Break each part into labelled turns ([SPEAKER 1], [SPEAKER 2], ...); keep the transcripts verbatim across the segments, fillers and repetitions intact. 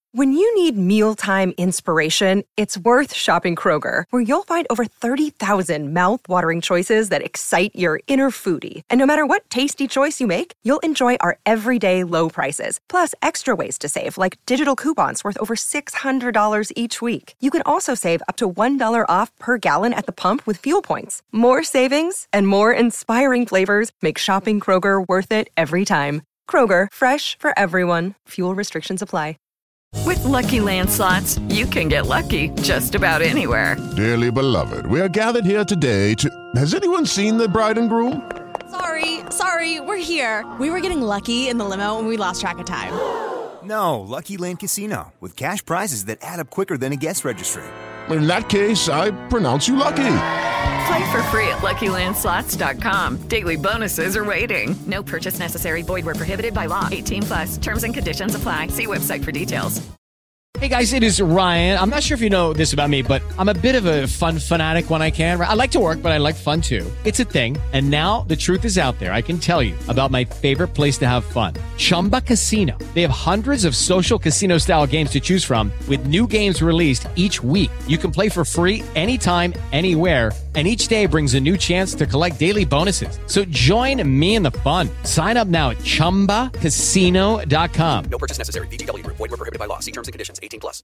[SPEAKER 1] When you need mealtime inspiration, it's worth shopping Kroger, where you'll find over thirty thousand mouth-watering choices that excite your inner foodie. And no matter what tasty choice you make, you'll enjoy our everyday low prices, plus extra ways to save, like digital coupons worth over six hundred dollars each week. You can also save up to one dollar off per gallon at the pump with fuel points. More savings and more inspiring flavors make shopping Kroger worth it every time. Kroger, fresh for everyone. Fuel restrictions apply.
[SPEAKER 2] With Lucky Land Slots, you can get lucky just about anywhere.
[SPEAKER 3] Dearly beloved, we are gathered here today to... Has anyone seen the bride and groom?
[SPEAKER 4] Sorry, sorry, we're here. We were getting lucky in the limo and we lost track of time.
[SPEAKER 5] No, Lucky Land Casino, with cash prizes that add up quicker than a guest registry.
[SPEAKER 3] In that case, I pronounce you lucky.
[SPEAKER 2] Play for free at Lucky Land Slots dot com. Daily bonuses are waiting. No purchase necessary. Void where prohibited by law. eighteen plus. Terms and conditions apply. See website for details.
[SPEAKER 6] Hey guys, it is Ryan. I'm not sure if you know this about me, but I'm a bit of a fun fanatic when I can. I like to work, but I like fun too. It's a thing. And now the truth is out there. I can tell you about my favorite place to have fun. Chumba Casino. They have hundreds of social casino style games to choose from with new games released each week. You can play for free anytime, anywhere. And each day brings a new chance to collect daily bonuses. So join me in the fun. Sign up now at chumba casino dot com.
[SPEAKER 7] No purchase necessary. V G W. Void where prohibited by law. See terms and conditions. eighteen plus.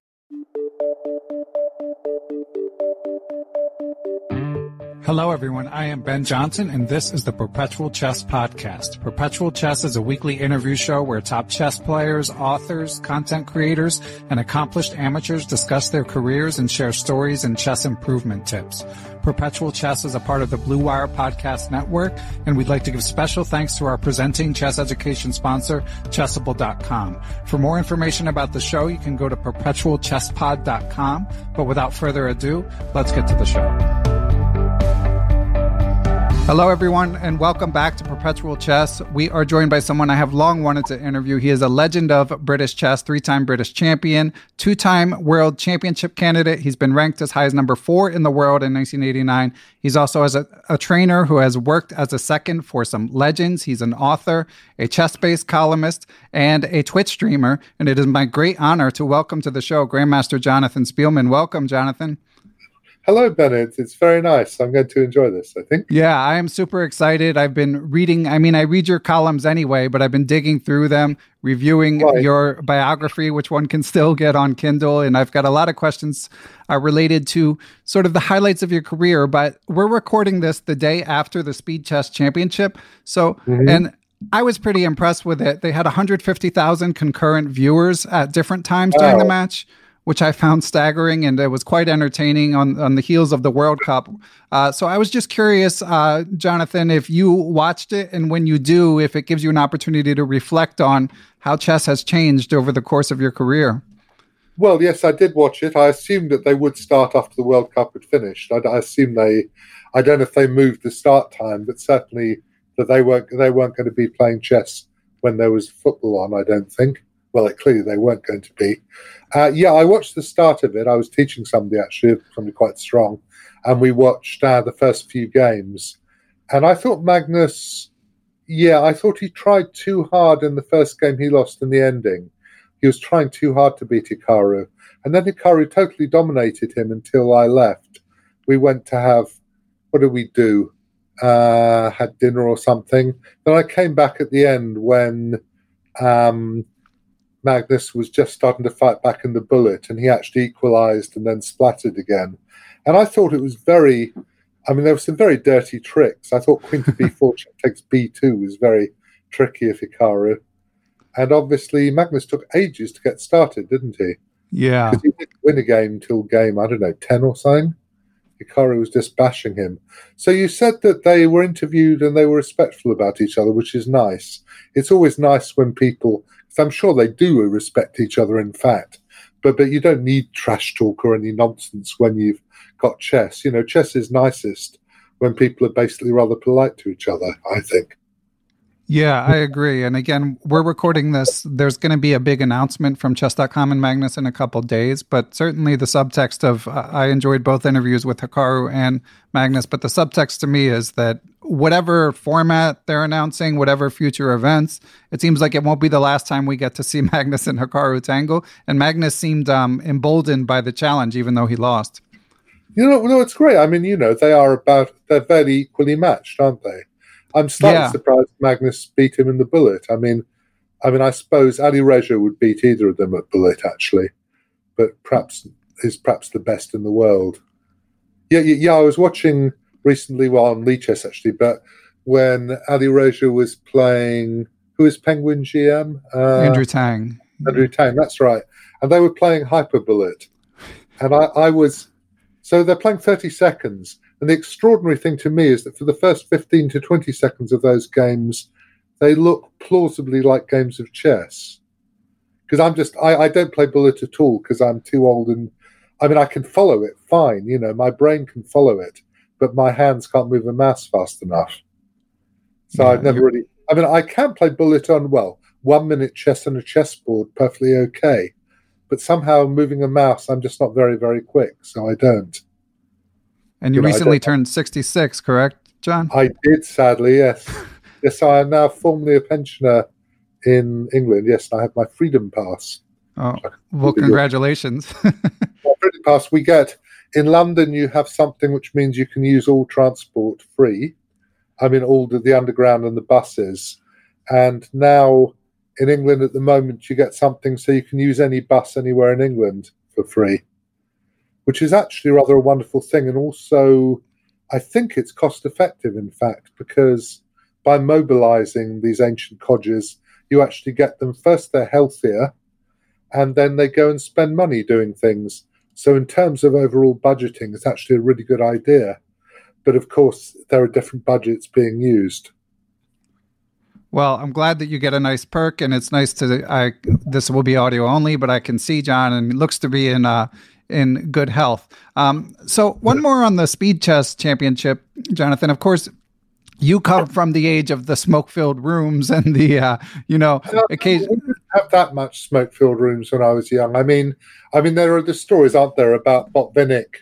[SPEAKER 8] Hello, everyone. I am Ben Johnson, and this is the Perpetual Chess Podcast. Perpetual Chess is a weekly interview show where top chess players, authors, content creators, and accomplished amateurs discuss their careers and share stories and chess improvement tips. Perpetual Chess is a part of the Blue Wire Podcast Network, and we'd like to give special thanks to our presenting chess education sponsor, Chessable dot com. For more information about the show, you can go to perpetual chess pod dot com. But without further ado, let's get to the show. Hello, everyone, and welcome back to Perpetual Chess. We are joined by someone I have long wanted to interview. He is a legend of British chess, three-time British champion, two-time world championship candidate. He's been ranked as high as number four in the world in nineteen eighty-nine. He's also as a, a trainer who has worked as a second for some legends. He's an author, a chess-based columnist, and a Twitch streamer. And it is my great honor to welcome to the show Grandmaster Jonathan Spielman. Welcome, Jonathan.
[SPEAKER 9] Hello, Bennett. It's very nice. I'm going to enjoy this, I think.
[SPEAKER 8] Yeah, I am super excited. I've been reading, I mean, I read your columns anyway, but I've been digging through them, reviewing right. your biography, which one can still get on Kindle. And I've got a lot of questions uh, related to sort of the highlights of your career. But we're recording this the day after the Speed Chess Championship. So, mm-hmm. and I was pretty impressed with it. They had one hundred fifty thousand concurrent viewers at different times during oh. the match, which I found staggering, and it was quite entertaining on, on the heels of the World Cup. Uh, so I was just curious, uh, Jonathan, if you watched it, and when you do, if it gives you an opportunity to reflect on how chess has changed over the course of your career.
[SPEAKER 9] Well, yes, I did watch it. I assumed that they would start after the World Cup had finished. I, I assume they, I don't know if they moved the start time, but certainly that they weren't, they weren't going to be playing chess when there was football on, I don't think. Well, it, clearly they weren't going to be. Uh, yeah, I watched the start of it. I was teaching somebody, actually, somebody quite strong, and we watched uh, the first few games. And I thought Magnus, yeah, I thought he tried too hard in the first game he lost in the ending. He was trying too hard to beat Hikaru. And then Hikaru totally dominated him until I left. We went to have, what did we do? Uh, had dinner or something. Then I came back at the end when... Um, Magnus was just starting to fight back in the bullet, and he actually equalized and then splattered again. And I thought it was very, I mean, there were some very dirty tricks. I thought queen to b four takes b two was very tricky of Hikaru. And obviously, Magnus took ages to get started, didn't he?
[SPEAKER 8] Yeah.
[SPEAKER 9] Because he didn't win a game till game, I don't know, ten or something. Hikaru was just bashing him. So you said that they were interviewed and they were respectful about each other, which is nice. It's always nice when people... I'm sure they do respect each other, in fact, but but you don't need trash talk or any nonsense when you've got chess. You know, chess is nicest when people are basically rather polite to each other, I think.
[SPEAKER 8] Yeah, I agree. And again, we're recording this. There's going to be a big announcement from chess dot com and Magnus in a couple days, but certainly the subtext of, uh, I enjoyed both interviews with Hikaru and Magnus, but the subtext to me is that whatever format they're announcing, whatever future events, it seems like it won't be the last time we get to see Magnus and Hikaru tangle. And Magnus seemed um, emboldened by the challenge, even though he lost.
[SPEAKER 9] You know, no, it's great. I mean, you know, they are about, they're very equally matched, aren't they? I'm slightly yeah. surprised Magnus beat him in the bullet. I mean, I mean, I suppose Ali Reza would beat either of them at bullet, actually, but perhaps is perhaps the best in the world. Yeah, yeah. yeah I was watching recently, well, on Lichess actually, but when Ali Reza was playing, who is Penguin G M? Uh,
[SPEAKER 8] Andrew Tang.
[SPEAKER 9] Andrew Tang, that's right. And they were playing Hyper Bullet, and I, I was so they're playing thirty seconds. And the extraordinary thing to me is that for the first fifteen to twenty seconds of those games, they look plausibly like games of chess. Because I'm just, I, I don't play bullet at all because I'm too old. And I mean, I can follow it fine. You know, my brain can follow it, but my hands can't move a mouse fast enough. So yeah, I've never really, I mean, I can play bullet on, well, one minute chess on a chessboard perfectly okay. But somehow moving a mouse, I'm just not very, very quick. So I don't.
[SPEAKER 8] And you, you know, recently turned sixty-six, correct, John?
[SPEAKER 9] I did, sadly, yes. Yes, I am now formally a pensioner in England. Yes, I have my Freedom Pass.
[SPEAKER 8] Oh, well, congratulations.
[SPEAKER 9] Well, Freedom Pass, we get, in London, you have something which means you can use all transport free. I mean, all the, the underground and the buses. And now, in England at the moment, you get something so you can use any bus anywhere in England for free, which is actually rather a wonderful thing. And also, I think it's cost effective, in fact, because by mobilizing these ancient codgers, you actually get them, first they're healthier, and then they go and spend money doing things. So in terms of overall budgeting, it's actually a really good idea. But of course, there are different budgets being used.
[SPEAKER 8] Well, I'm glad that you get a nice perk, and it's nice to, I, this will be audio only, but I can see John, and it looks to be in uh, in good health. Um, so one more on the Speed Chess Championship, Jonathan. Of course, you come from the age of the smoke-filled rooms and the, uh, you know, occasion.
[SPEAKER 9] We didn't have that much smoke-filled rooms when I was young. I mean, I mean, there are the stories, aren't there, about Botvinnik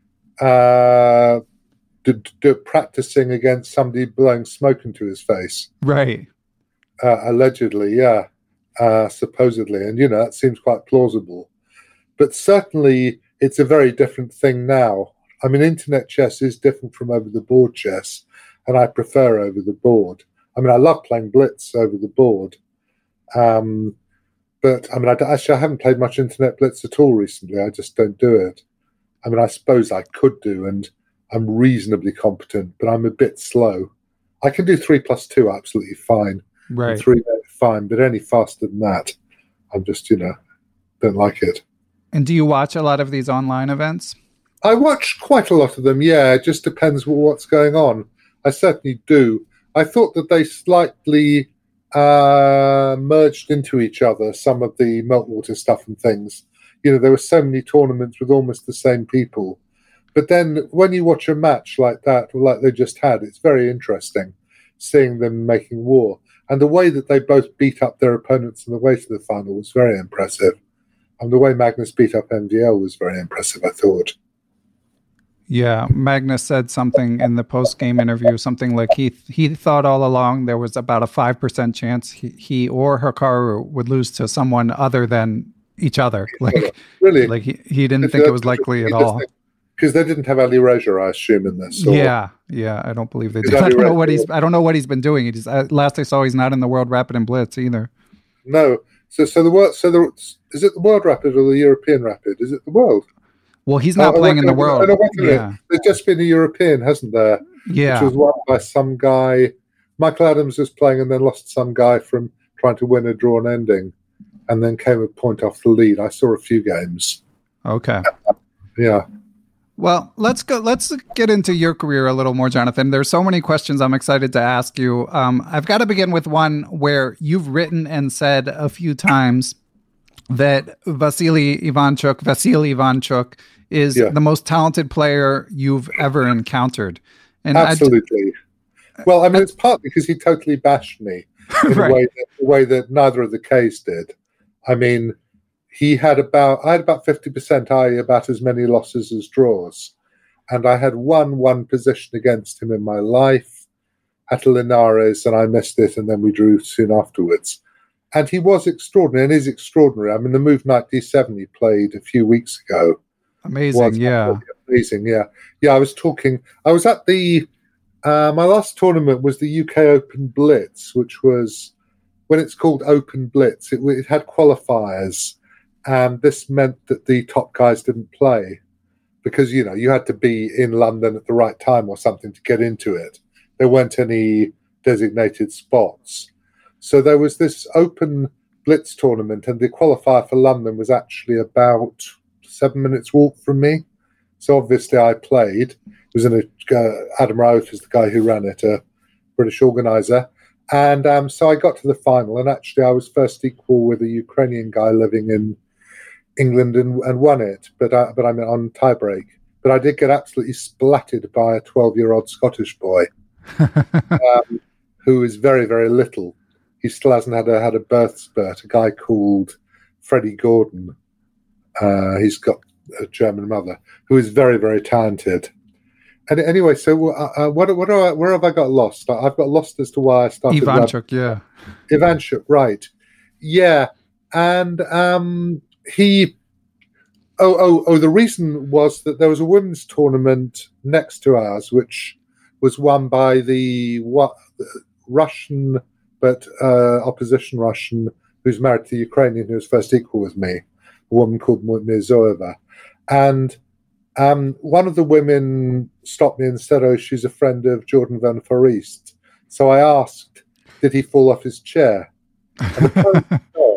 [SPEAKER 9] uh, d- d- practicing against somebody blowing smoke into his face.
[SPEAKER 8] Right.
[SPEAKER 9] Uh, allegedly, yeah, uh, supposedly. And, you know, that seems quite plausible. But certainly it's a very different thing now. I mean, internet chess is different from over-the-board chess, and I prefer over-the-board. I mean, I love playing Blitz over the board. Um, but, I mean, I, actually, I haven't played much internet Blitz at all recently. I just don't do it. I mean, I suppose I could do, and I'm reasonably competent, but I'm a bit slow. I can do three plus two absolutely fine.
[SPEAKER 8] Right.
[SPEAKER 9] Three fine, but any faster than that, I'm just, you know, don't like it.
[SPEAKER 8] And do you watch a lot of these online events?
[SPEAKER 9] I watch quite a lot of them, yeah. It just depends what's going on. I certainly do. I thought that they slightly uh, merged into each other, some of the Meltwater stuff and things. You know, there were so many tournaments with almost the same people. But then when you watch a match like that, like they just had, it's very interesting seeing them making war. And the way that they both beat up their opponents on the way to the final was very impressive. And the way Magnus beat up M V L was very impressive, I thought.
[SPEAKER 8] Yeah, Magnus said something in the post-game interview, something like he he thought all along there was about a five percent chance he, he or Hikaru would lose to someone other than each other. Like,
[SPEAKER 9] really?
[SPEAKER 8] Like he, he didn't think it was likely at all.
[SPEAKER 9] Because they didn't have Ali Reza, I assume, in this. Or... Yeah,
[SPEAKER 8] yeah, I don't believe they did. I don't know what he's. I don't know what he's been doing. He just, uh, last I saw, he's not in the World Rapid and Blitz either.
[SPEAKER 9] No. So, so the world. So the is it the World Rapid or the European Rapid? Is it the World?
[SPEAKER 8] Well, he's not oh, playing in the World.
[SPEAKER 9] No, no, yeah. There's just been a European, hasn't there?
[SPEAKER 8] Yeah.
[SPEAKER 9] Which was won by some guy. Michael Adams was playing and then lost some guy from trying to win a drawn ending, and then came a point off the lead. I saw a few games.
[SPEAKER 8] Okay.
[SPEAKER 9] Yeah.
[SPEAKER 8] Well, let's go. Let's get into your career a little more, Jonathan. There's so many questions I'm excited to ask you. Um, I've got to begin with one where you've written and said a few times that Vasily Ivanchuk, Vasily Ivanchuk, is yeah. the most talented player you've ever encountered.
[SPEAKER 9] And absolutely. I'd, well, I mean, it's partly because he totally bashed me. in
[SPEAKER 8] Right.
[SPEAKER 9] a way that, a way that neither of the K's did. I mean, he had about I had about fifty percent, that is about as many losses as draws, and I had one one position against him in my life at Linares, and I missed it, and then we drew soon afterwards. And he was extraordinary, and is extraordinary. I mean, the move knight d seven he played a few weeks ago.
[SPEAKER 8] Amazing, yeah.
[SPEAKER 9] Amazing, yeah. Yeah, I was talking, I was at the, uh, my last tournament was the U K Open Blitz, which was, when it's called Open Blitz, it, it had qualifiers, and this meant that the top guys didn't play because, you know, you had to be in London at the right time or something to get into it. There weren't any designated spots. So there was this Open Blitz tournament, and the qualifier for London was actually about seven minutes walk from me. So obviously I played. It was in a, uh, Adam Raouf was the guy who ran it, a British organizer. And um, so I got to the final, and actually I was first equal with a Ukrainian guy living in England and, and won it, but I, but I'm on tiebreak. But I did get absolutely splattered by a twelve-year-old Scottish boy um, who is very, very little. He still hasn't had a, had a birth spurt, a guy called Freddie Gordon. Uh, he's got a German mother who is very, very talented. And anyway, so uh, what, what are I, where have I got lost? I've got lost as to why I started.
[SPEAKER 8] Ivanchuk, yeah.
[SPEAKER 9] Ivanchuk, right. Yeah. And um, he, oh, oh, oh, the reason was that there was a women's tournament next to ours, which was won by the what, Russian, but uh, opposition Russian, who's married to the Ukrainian who was first equal with me, a woman called Mirzoeva. And um, one of the women stopped me and said, oh, she's a friend of Jordan Van Forest. So I asked, did he fall off his chair? And apparently not.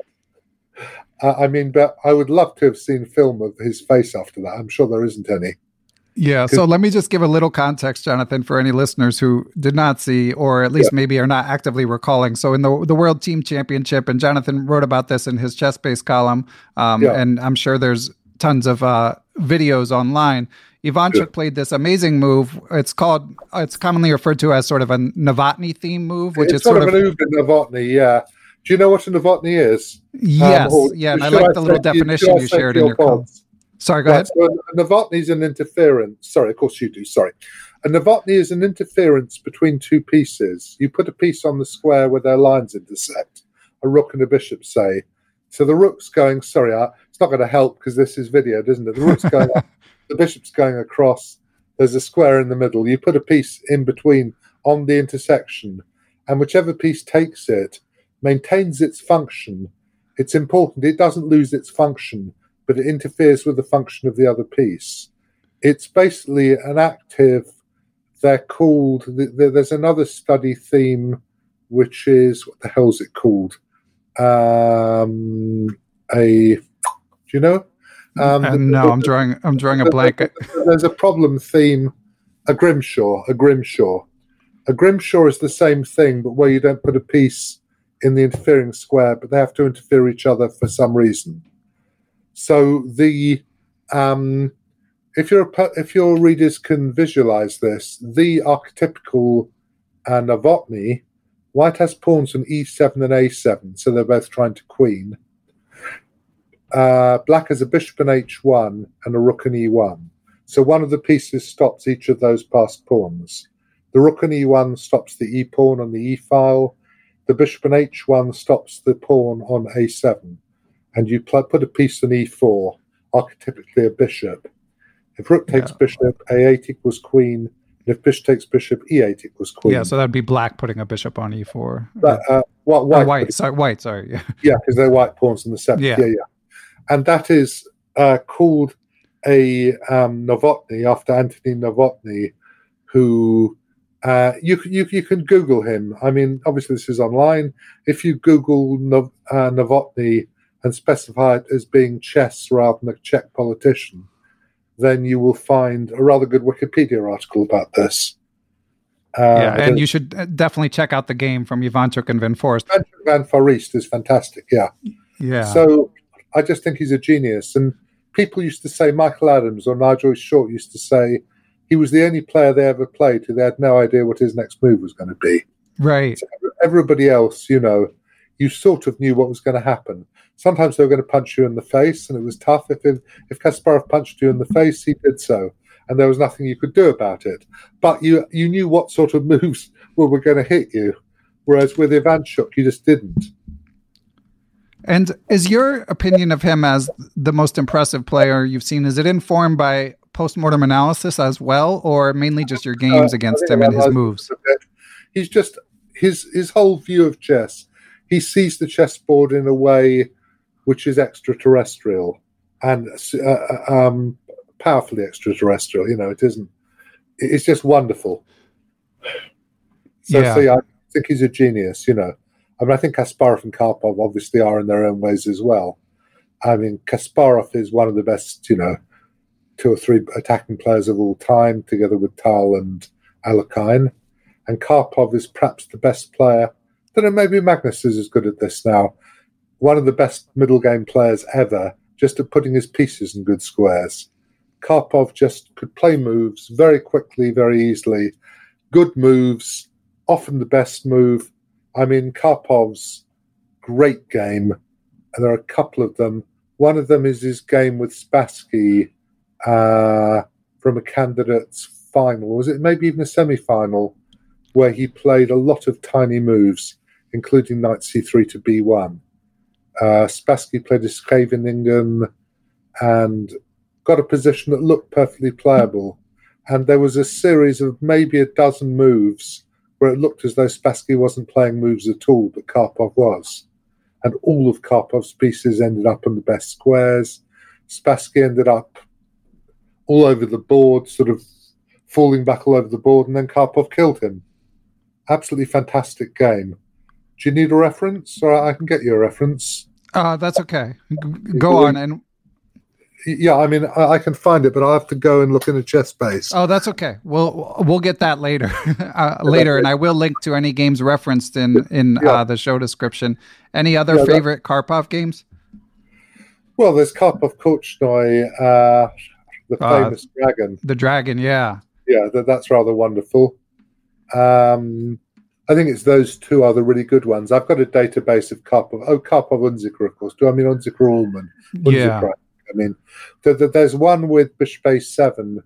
[SPEAKER 9] Uh, I mean, but I would love to have seen film of his face after that. I'm sure there isn't any.
[SPEAKER 8] Yeah, so let me just give a little context, Jonathan, for any listeners who did not see, or at least yeah. maybe are not actively recalling. So in the the World Team Championship, and Jonathan wrote about this in his chess-based column, um, yeah. and I'm sure there's tons of uh, videos online. Ivanchuk yeah. played this amazing move. It's called, it's commonly referred to as sort of a Novotny theme move, which
[SPEAKER 9] it's
[SPEAKER 8] is sort,
[SPEAKER 9] sort of... It's sort of a Novotny, yeah. Do you know what a Novotny is?
[SPEAKER 8] Yes, um,
[SPEAKER 9] or,
[SPEAKER 8] yeah, and I like the little definition you, you shared in your column. Sorry, go
[SPEAKER 9] right,
[SPEAKER 8] ahead.
[SPEAKER 9] So a Novotny is an interference. Sorry, of course you do. Sorry. A Novotny is an interference between two pieces. You put a piece on the square where their lines intersect, a rook and a bishop, say. So the rook's going, sorry, it's not going to help because this is video, isn't it? The rook's going up, the bishop's going across, there's a square in the middle. You put a piece in between on the intersection, and whichever piece takes it maintains its function. It's important. It doesn't lose its function, but it interferes with the function of the other piece. It's basically an active, they're called, there's another study theme, which is, what the hell is it called? Um, a, do you know? Um,
[SPEAKER 8] uh,
[SPEAKER 9] the,
[SPEAKER 8] no,
[SPEAKER 9] the,
[SPEAKER 8] I'm drawing, I'm drawing a blank.
[SPEAKER 9] There's a problem theme, a Grimshaw, a Grimshaw. A Grimshaw is the same thing, but where you don't put a piece in the interfering square, but they have to interfere each other for some reason. So the um, if your if your readers can visualize this, the archetypical uh, Novotny, white has pawns on e seven and a seven, so they're both trying to queen. Uh, black has a bishop on h one and a rook on e one. So one of the pieces stops each of those passed pawns. The rook on e one stops the e pawn on the e file. The bishop on h one stops the pawn on a seven. And you pl- put a piece on e four, archetypically a bishop. If rook takes yeah. bishop, a eight equals queen. And if bishop takes bishop, e eight equals queen.
[SPEAKER 8] Yeah, so that'd be black putting a bishop on e four.
[SPEAKER 9] But, uh, what, white,
[SPEAKER 8] oh, white, sorry, white, sorry. Yeah,
[SPEAKER 9] yeah, because they're white pawns on the seventh.
[SPEAKER 8] Yeah,
[SPEAKER 9] yeah. yeah. And that is uh, called a um, Novotny, after Anthony Novotny, who... Uh, you, you you can Google him. I mean, obviously this is online. If you Google no, uh, Novotny and specify it as being chess rather than a Czech politician, then you will find a rather good Wikipedia article about this.
[SPEAKER 8] Uh, yeah, and you should definitely check out the game from Ivanchuk and Van Forest.
[SPEAKER 9] Van Forest is fantastic, yeah.
[SPEAKER 8] Yeah.
[SPEAKER 9] So I just think he's a genius. And people used to say, Michael Adams or Nigel Short used to say, he was the only player they ever played who they had no idea what his next move was going to be.
[SPEAKER 8] Right.
[SPEAKER 9] So everybody else, you know, you sort of knew what was going to happen. Sometimes they were going to punch you in the face, and it was tough. If it, if Kasparov punched you in the face, he did so, and there was nothing you could do about it. But you you knew what sort of moves were, were going to hit you, whereas with Ivanchuk, you just didn't.
[SPEAKER 8] And is your opinion of him as the most impressive player you've seen, is it informed by post-mortem analysis as well, or mainly just your games uh, against him and his moves?
[SPEAKER 9] He's just, his his whole view of chess, he sees the chessboard in a way which is extraterrestrial and uh, um, powerfully extraterrestrial. You know, it isn't, it's just wonderful. So,
[SPEAKER 8] yeah.
[SPEAKER 9] so yeah, I think he's a genius, you know. I mean, I think Kasparov and Karpov obviously are in their own ways as well. I mean, Kasparov is one of the best, you know, two or three attacking players of all time, together with Tal and Alekhine. And Karpov is perhaps the best player. I don't know, maybe Magnus is as good at this now. One of the best middle game players ever, just at putting his pieces in good squares. Karpov just could play moves very quickly, very easily. Good moves, often the best move. I mean, Karpov's great game, and there are a couple of them. One of them is his game with Spassky uh, from a candidate's final. Was it maybe even a semi-final, where he played a lot of tiny moves, including knight c three to b one. Uh, Spassky played a Scheveningen and got a position that looked perfectly playable. And there was a series of maybe a dozen moves where it looked as though Spassky wasn't playing moves at all, but Karpov was. And all of Karpov's pieces ended up in the best squares. Spassky ended up all over the board, sort of falling back all over the board, and then Karpov killed him. Absolutely fantastic game. Do you need a reference, or I can get you a reference?
[SPEAKER 8] Uh, that's okay. Go on. And
[SPEAKER 9] yeah, I mean, I, I can find it, but I'll have to go and look in a chess base.
[SPEAKER 8] Oh, that's okay. We'll we'll get that later. uh, later, and I will link to any games referenced in in yeah. uh, the show description. Any other yeah, favorite that... Karpov games?
[SPEAKER 9] Well, there's Karpov Korchnoi, uh, the famous uh, dragon.
[SPEAKER 8] The dragon, yeah,
[SPEAKER 9] yeah, that, that's rather wonderful. Um, I think it's those two are the really good ones. I've got a database of Karpov. Oh, Karpov Unzicker, of course. Do I mean Unzicker Ullman?
[SPEAKER 8] Yeah.
[SPEAKER 9] I mean, th- th- there's one with Bishbay seven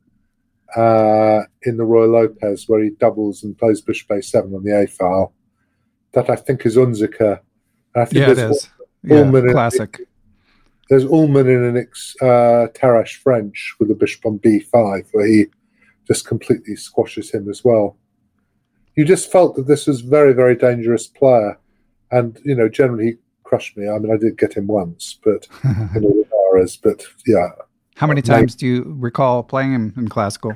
[SPEAKER 9] uh, in the Roy Lopez where he doubles and plays Bishbay seven on the A file. That I think is Unzicker. I think
[SPEAKER 8] yeah, it is.
[SPEAKER 9] Ullman
[SPEAKER 8] yeah, classic.
[SPEAKER 9] In, there's Ullman in an ex, uh, Tarrasch French with a bishop on B five where he just completely squashes him as well. You just felt that this was a very, very dangerous player. And, you know, generally he crushed me. I mean, I did get him once, but in all the hours, but yeah.
[SPEAKER 8] How many times maybe, do you recall playing him in classical?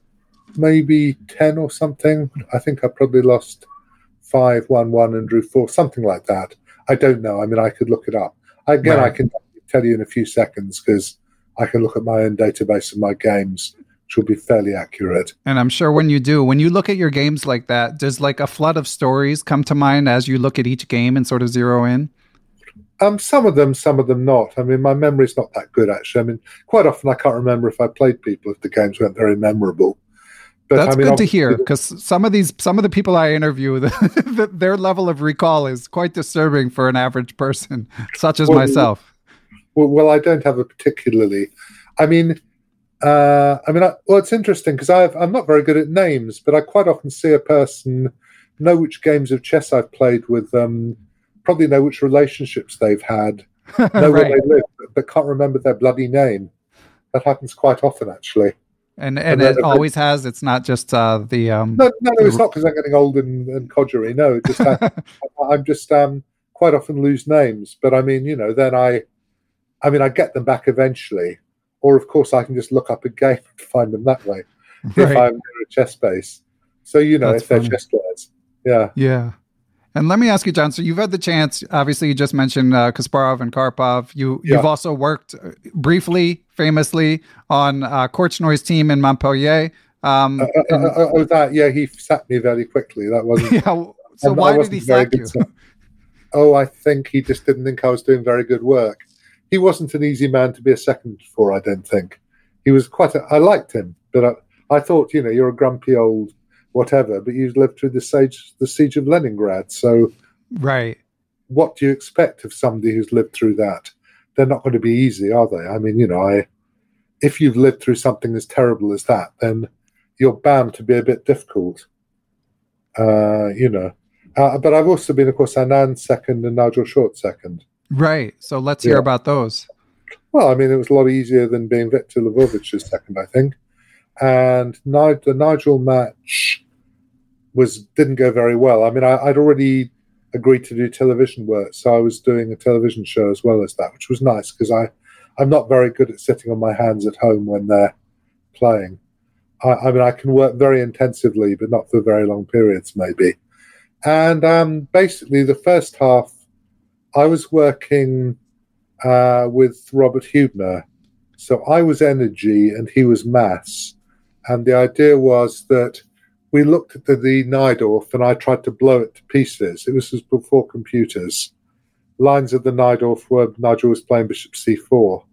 [SPEAKER 9] Maybe ten or something. I think I probably lost five, one, one, and drew four, something like that. I don't know. I mean, I could look it up. Again, right. I can tell you in a few seconds because I can look at my own database of my games, which will be fairly accurate.
[SPEAKER 8] And I'm sure when you do, when you look at your games like that, does like a flood of stories come to mind as you look at each game and sort of zero in?
[SPEAKER 9] Um, some of them, some of them not. I mean, my memory's not that good, actually. I mean, quite often I can't remember if I played people if the games weren't very memorable. But,
[SPEAKER 8] That's
[SPEAKER 9] I mean,
[SPEAKER 8] good to hear, because some of these, some of the people I interview, the, their level of recall is quite disturbing for an average person, such as
[SPEAKER 9] well,
[SPEAKER 8] myself.
[SPEAKER 9] Well, well, I don't have a particularly. I mean, uh, I mean, I, well, it's interesting because I'm not very good at names, but I quite often see a person, know which games of chess I've played with them, probably know which relationships they've had, know
[SPEAKER 8] right.
[SPEAKER 9] where they live, but can't remember their bloody name. That happens quite often, actually.
[SPEAKER 8] And and, and it always bit, has. It's not just uh, the. Um,
[SPEAKER 9] no, no, no, it's not because I'm getting old and, and codgery. No, it just I, I'm just um, quite often lose names. But I mean, you know, then I, I mean, I get them back eventually, or of course I can just look up a game and find them that way right. if I'm near a chess base. So you know,
[SPEAKER 8] That's
[SPEAKER 9] if they're
[SPEAKER 8] funny.
[SPEAKER 9] chess players, yeah,
[SPEAKER 8] yeah. And let me ask you, John, so you've had the chance, obviously you just mentioned uh, Kasparov and Karpov. You,
[SPEAKER 9] yeah.
[SPEAKER 8] You've also worked briefly, famously, on uh, Korchnoi's team in Montpellier. Um,
[SPEAKER 9] uh,
[SPEAKER 8] and,
[SPEAKER 9] uh, uh, oh, that, yeah, he sacked me very quickly. That wasn't...
[SPEAKER 8] yeah, so
[SPEAKER 9] and
[SPEAKER 8] why did he sack you?
[SPEAKER 9] So, oh, I think he just didn't think I was doing very good work. He wasn't an easy man to be a second for, I don't think. He was quite a... I liked him, but I, I thought, you know, you're a grumpy old whatever, but you've lived through the siege, the siege of Leningrad. So,
[SPEAKER 8] right.
[SPEAKER 9] What do you expect of somebody who's lived through that? They're not going to be easy, are they? I mean, you know, I if you've lived through something as terrible as that, then you're bound to be a bit difficult. Uh, you know, uh, but I've also been, of course, Anand second and Nigel Short second.
[SPEAKER 8] Right. So let's hear
[SPEAKER 9] yeah.
[SPEAKER 8] about those.
[SPEAKER 9] Well, I mean, it was a lot easier than being Viktor Lvovic's second, I think. And Ni- the Nigel match was didn't go very well. I mean, I, I'd already agreed to do television work, so I was doing a television show as well as that, which was nice because I, I'm not very good at sitting on my hands at home when they're playing. I, I mean, I can work very intensively, but not for very long periods, maybe. And um, basically, the first half, I was working uh, with Robert Hubner. So I was energy and he was mass. And the idea was that we looked at the, the Najdorf and I tried to blow it to pieces. It was just before computers. Lines of the Najdorf were Nigel was playing bishop c four.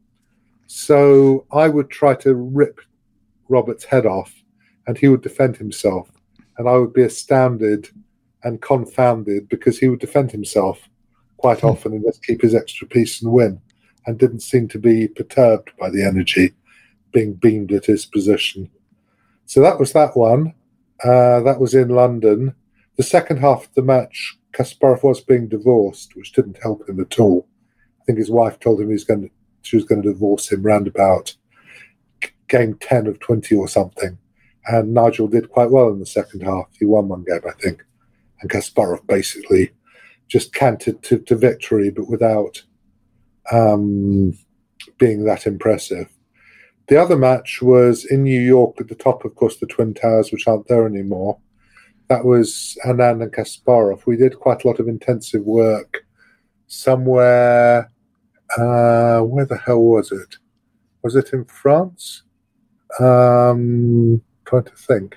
[SPEAKER 9] So I would try to rip Robert's head off and he would defend himself. And I would be astounded and confounded because he would defend himself quite mm. often and just keep his extra piece and win, and didn't seem to be perturbed by the energy being beamed at his position. So that was that one. Uh, that was in London. The second half of the match, Kasparov was being divorced, which didn't help him at all. I think his wife told him he's going to, she was going to divorce him round about game ten of twenty or something. And Nigel did quite well in the second half. He won one game, I think. And Kasparov basically just canted to, to victory, but without um, being that impressive. The other match was in New York at the top, of course, the Twin Towers, which aren't there anymore. That was Anand and Kasparov. We did quite a lot of intensive work somewhere. Uh, where the hell was it? Was it in France? Um, trying to think.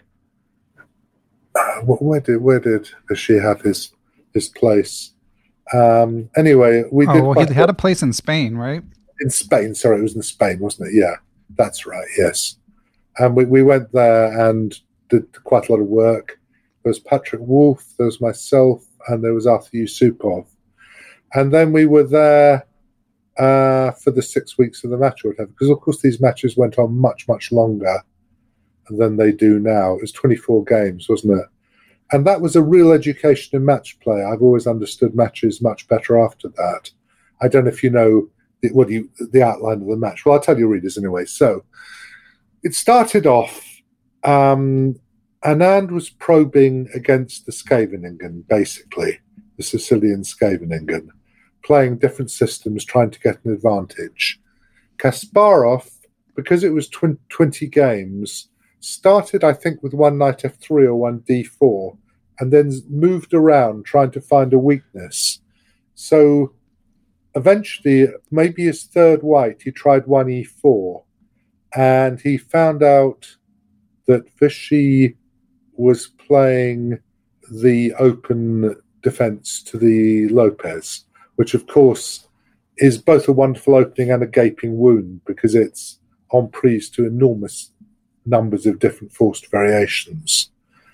[SPEAKER 9] Uh, where did where did she have his his place? Um, anyway, we
[SPEAKER 8] oh,
[SPEAKER 9] did.
[SPEAKER 8] Well, he had a place in Spain, right?
[SPEAKER 9] In Spain, sorry, it was in Spain, wasn't it? Yeah, that's right. Yes, and we we went there and did quite a lot of work. There was Patrick Wolf, there was myself, and there was Arthur Yusupov, and then we were there uh, for the six weeks of the match or whatever. Because of course these matches went on much much longer than they do now. It was twenty-four games, wasn't it? And that was a real education in match play. I've always understood matches much better after that. I don't know if you know the, what you, the outline of the match. Well, I'll tell your readers anyway. So it started off, um, Anand was probing against the Scheveningen, basically, the Sicilian Scheveningen, playing different systems, trying to get an advantage. Kasparov, because it was tw- twenty games, started, I think, with one knight f three or one d four, and then moved around trying to find a weakness. So eventually, maybe his third white, he tried one e four, and he found out that Vichy was playing the open defense to the Lopez, which, of course, is both a wonderful opening and a gaping wound because it's en prise to enormous numbers of different forced variations.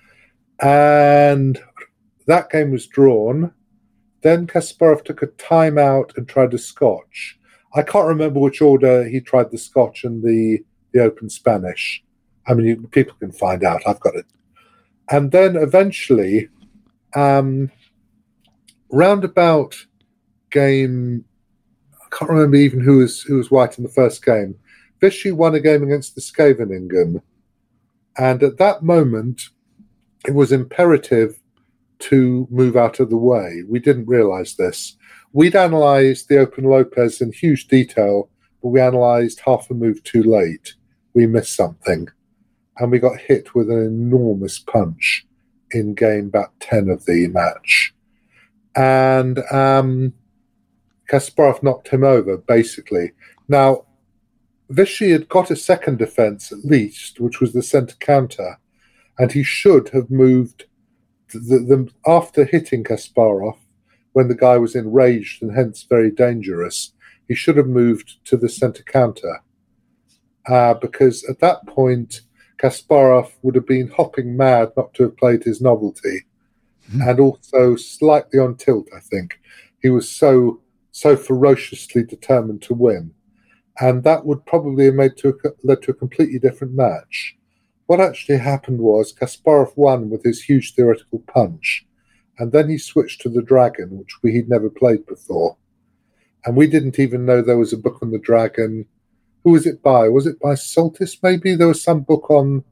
[SPEAKER 9] And that game was drawn. Then Kasparov took a timeout and tried a Scotch. I can't remember which order he tried the Scotch and the, the Open Spanish. I mean, you, people can find out. I've got it. And then eventually, um, round about game, I can't remember even who was who was white in the first game. Vichy won a game against the Scheveningen, and at that moment, it was imperative to move out of the way. We didn't realise this. We'd analysed the Open Lopez in huge detail, but we analysed half a move too late. We missed something, and we got hit with an enormous punch in game about ten of the match. And um, Kasparov knocked him over, basically. Now, Vichy had got a second defence at least, which was the centre counter, and he should have moved the, the, after hitting Kasparov, when the guy was enraged and hence very dangerous, he should have moved to the centre counter uh, because at that point Kasparov would have been hopping mad not to have played his novelty, mm-hmm. and also slightly on tilt, I think. He was so so ferociously determined to win. And that would probably have made to a, led to a completely different match. What actually happened was Kasparov won with his huge theoretical punch, and then he switched to the Dragon, which we, he'd never played before. And we didn't even know there was a book on the Dragon. Who was it by? Was it by Soltis, maybe? There was some book on...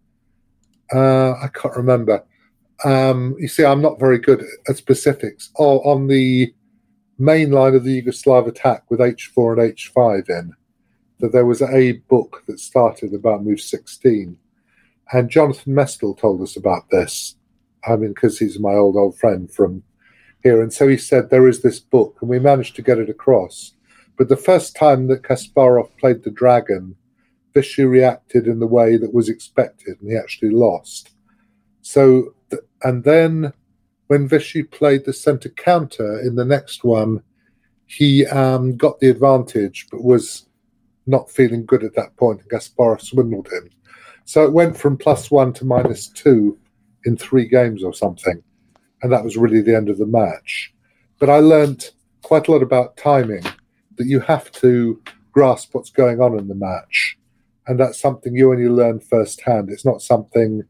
[SPEAKER 9] Uh, I can't remember. Um, you see, I'm not very good at specifics. Oh, on the main line of the Yugoslav attack with H four and H five in, that there was a book that started about move sixteen. And Jonathan Mestel told us about this. I mean, because he's my old, old friend from here. And so he said, there is this book, and we managed to get it across. But the first time that Kasparov played the Dragon, Vishy reacted in the way that was expected, and he actually lost. So, th- and then when Vishy played the center counter in the next one, he um, got the advantage, but was not feeling good at that point, and Kasparov swindled him. So it went from plus one to minus two in three games or something, and that was really the end of the match. But I learnt quite a lot about timing, that you have to grasp what's going on in the match, and that's something you only learn firsthand. It's not something,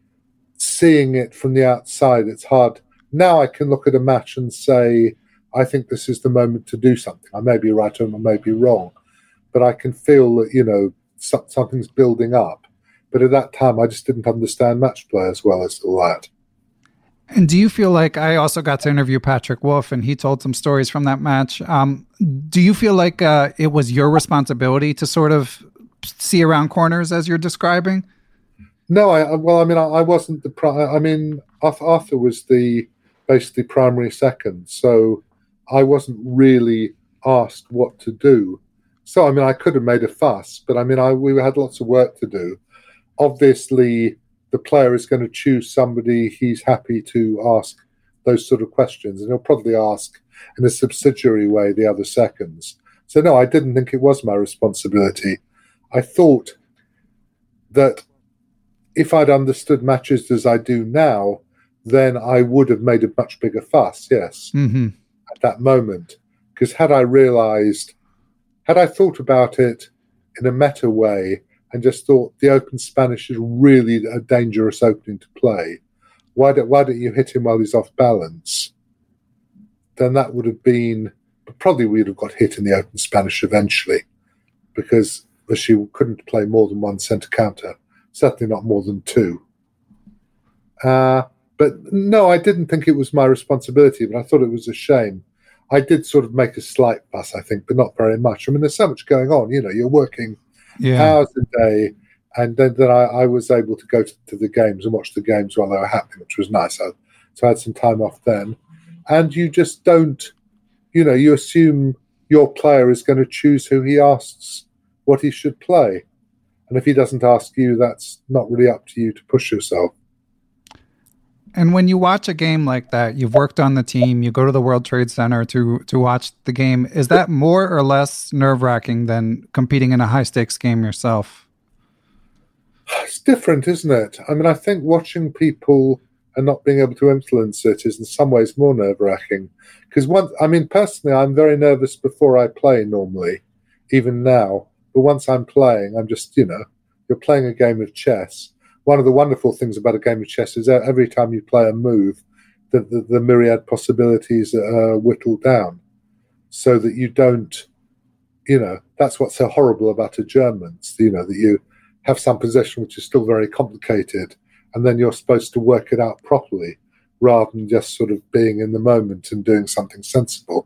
[SPEAKER 9] seeing it from the outside, it's hard. Now I can look at a match and say, I think this is the moment to do something. I may be right or I may be wrong, but I can feel that, you know, something's building up. But at that time, I just didn't understand match play as well as all that.
[SPEAKER 8] And do you feel like, I also got to interview Patrick Wolf, and he told some stories from that match. Um, do you feel like uh, it was your responsibility to sort of see around corners as you're describing?
[SPEAKER 9] No, I well, I mean, I, I wasn't the. Pri- I mean, Arthur was the basically primary second, so I wasn't really asked what to do. So, I mean, I could have made a fuss, but I mean, I we had lots of work to do. Obviously, the player is going to choose somebody he's happy to ask those sort of questions, and he'll probably ask in a subsidiary way the other seconds. So, no, I didn't think it was my responsibility. I thought that if I'd understood matches as I do now, then I would have made a much bigger fuss, yes, mm-hmm. at that moment. Because had I realized, had I thought about it in a meta way and just thought the open Spanish is really a dangerous opening to play, why don't, why don't you hit him while he's off balance? Then that would have been, probably we would have got hit in the open Spanish eventually, because she couldn't play more than one centre counter, certainly not more than two. Uh, but no, I didn't think it was my responsibility, but I thought it was a shame. I did sort of make a slight fuss, I think, but not very much. I mean, there's so much going on, you know, you're working yeah. hours a day, and then, then I, I was able to go to, to the games and watch the games while they were happening, which was nice. I, so I had some time off then. And you just don't, you know, you assume your player is going to choose who he asks what he should play. And if he doesn't ask you, that's not really up to you to push yourself.
[SPEAKER 8] And when you watch a game like that, you've worked on the team, you go to the World Trade Center to to watch the game. Is that more or less nerve-wracking than competing in a high-stakes game yourself?
[SPEAKER 9] It's different, isn't it? I mean, I think watching people and not being able to influence it is in some ways more nerve-wracking. Because, one, I mean, personally, I'm very nervous before I play normally, even now. But once I'm playing, I'm just, you know, you're playing a game of chess. One of the wonderful things about a game of chess is that every time you play a move, the, the, the myriad possibilities are whittled down so that you don't, you know, that's what's so horrible about adjournments, you know, that you have some possession which is still very complicated, and then you're supposed to work it out properly rather than just sort of being in the moment and doing something sensible.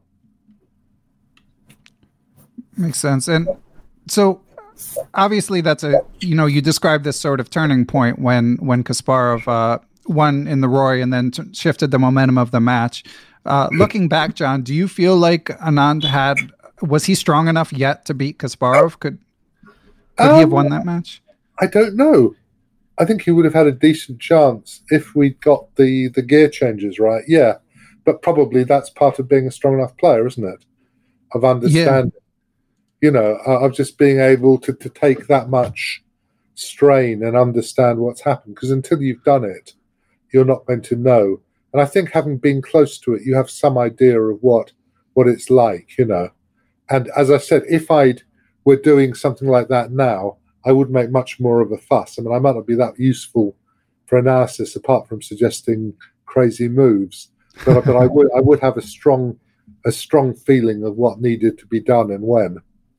[SPEAKER 8] Makes sense. And so obviously that's a, you know, you described this sort of turning point when, when Kasparov uh, won in the Roy and then t- shifted the momentum of the match. Uh, looking back, John, do you feel like Anand had, was he strong enough yet to beat Kasparov? Could, could um, he have won that match?
[SPEAKER 9] I don't know. I think he would have had a decent chance if we got the, the gear changes right. Yeah. But probably that's part of being a strong enough player, isn't it? Of understanding. Yeah. You know, of just being able to, to take that much strain and understand what's happened, because until you've done it, you're not going to know. And I think having been close to it, you have some idea of what what it's like, you know. And as I said, if I were doing something like that now, I would make much more of a fuss. I mean, I might not be that useful for analysis apart from suggesting crazy moves, but, but I would I would have a strong a strong feeling of what needed to be done and when.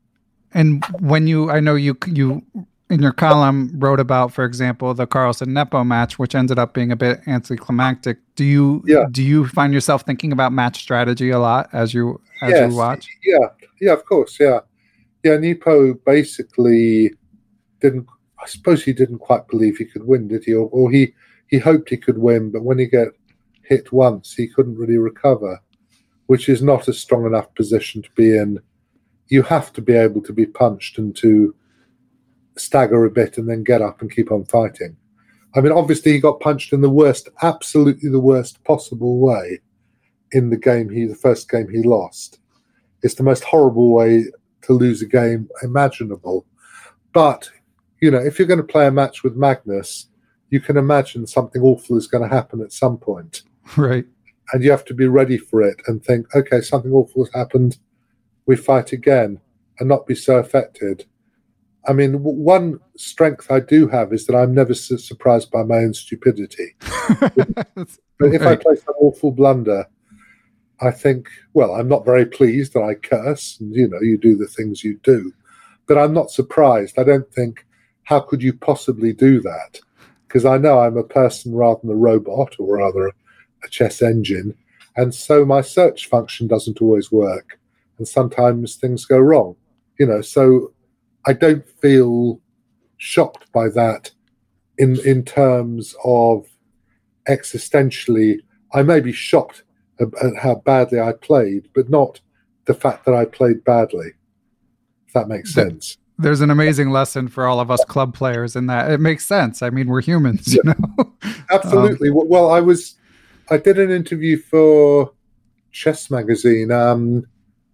[SPEAKER 8] And when you, I know you you in your column wrote about, for example, the Carlsen Nepo match, which ended up being a bit anticlimactic. Do you
[SPEAKER 9] yeah.
[SPEAKER 8] do you find yourself thinking about match strategy a lot as you as
[SPEAKER 9] yes.
[SPEAKER 8] you watch?
[SPEAKER 9] Yeah, yeah, of course, yeah, yeah. Nepo basically didn't. I suppose he didn't quite believe he could win, did he? Or, or he he hoped he could win, but when he got hit once, he couldn't really recover, which is not a strong enough position to be in. You have to be able to be punched and to stagger a bit and then get up and keep on fighting. I mean, obviously he got punched in the worst, absolutely the worst possible way in the game he, the first game he lost. It's the most horrible way to lose a game imaginable. But, you know, if you're going to play a match with Magnus, you can imagine something awful is going to happen at some point.
[SPEAKER 8] Right.
[SPEAKER 9] And you have to be ready for it and think, okay, something awful has happened. We fight again, and not be so affected. I mean, w- one strength I do have is that I'm never su- surprised by my own stupidity. But if I play some awful blunder, I think, well, I'm not very pleased and I curse, and, you know, you do the things you do. But I'm not surprised. I don't think, how could you possibly do that? Because I know I'm a person rather than a robot, or rather a chess engine. And so my search function doesn't always work. And sometimes things go wrong, you know, so I don't feel shocked by that in in terms of existentially. I may be shocked at, at how badly I played, but not the fact that I played badly, if that makes sense.
[SPEAKER 8] There's an amazing lesson for all of us club players in that. It makes sense. I mean, we're humans, you
[SPEAKER 9] yeah.
[SPEAKER 8] know?
[SPEAKER 9] Absolutely. Um, well, I was, I did an interview for Chess Magazine. Um,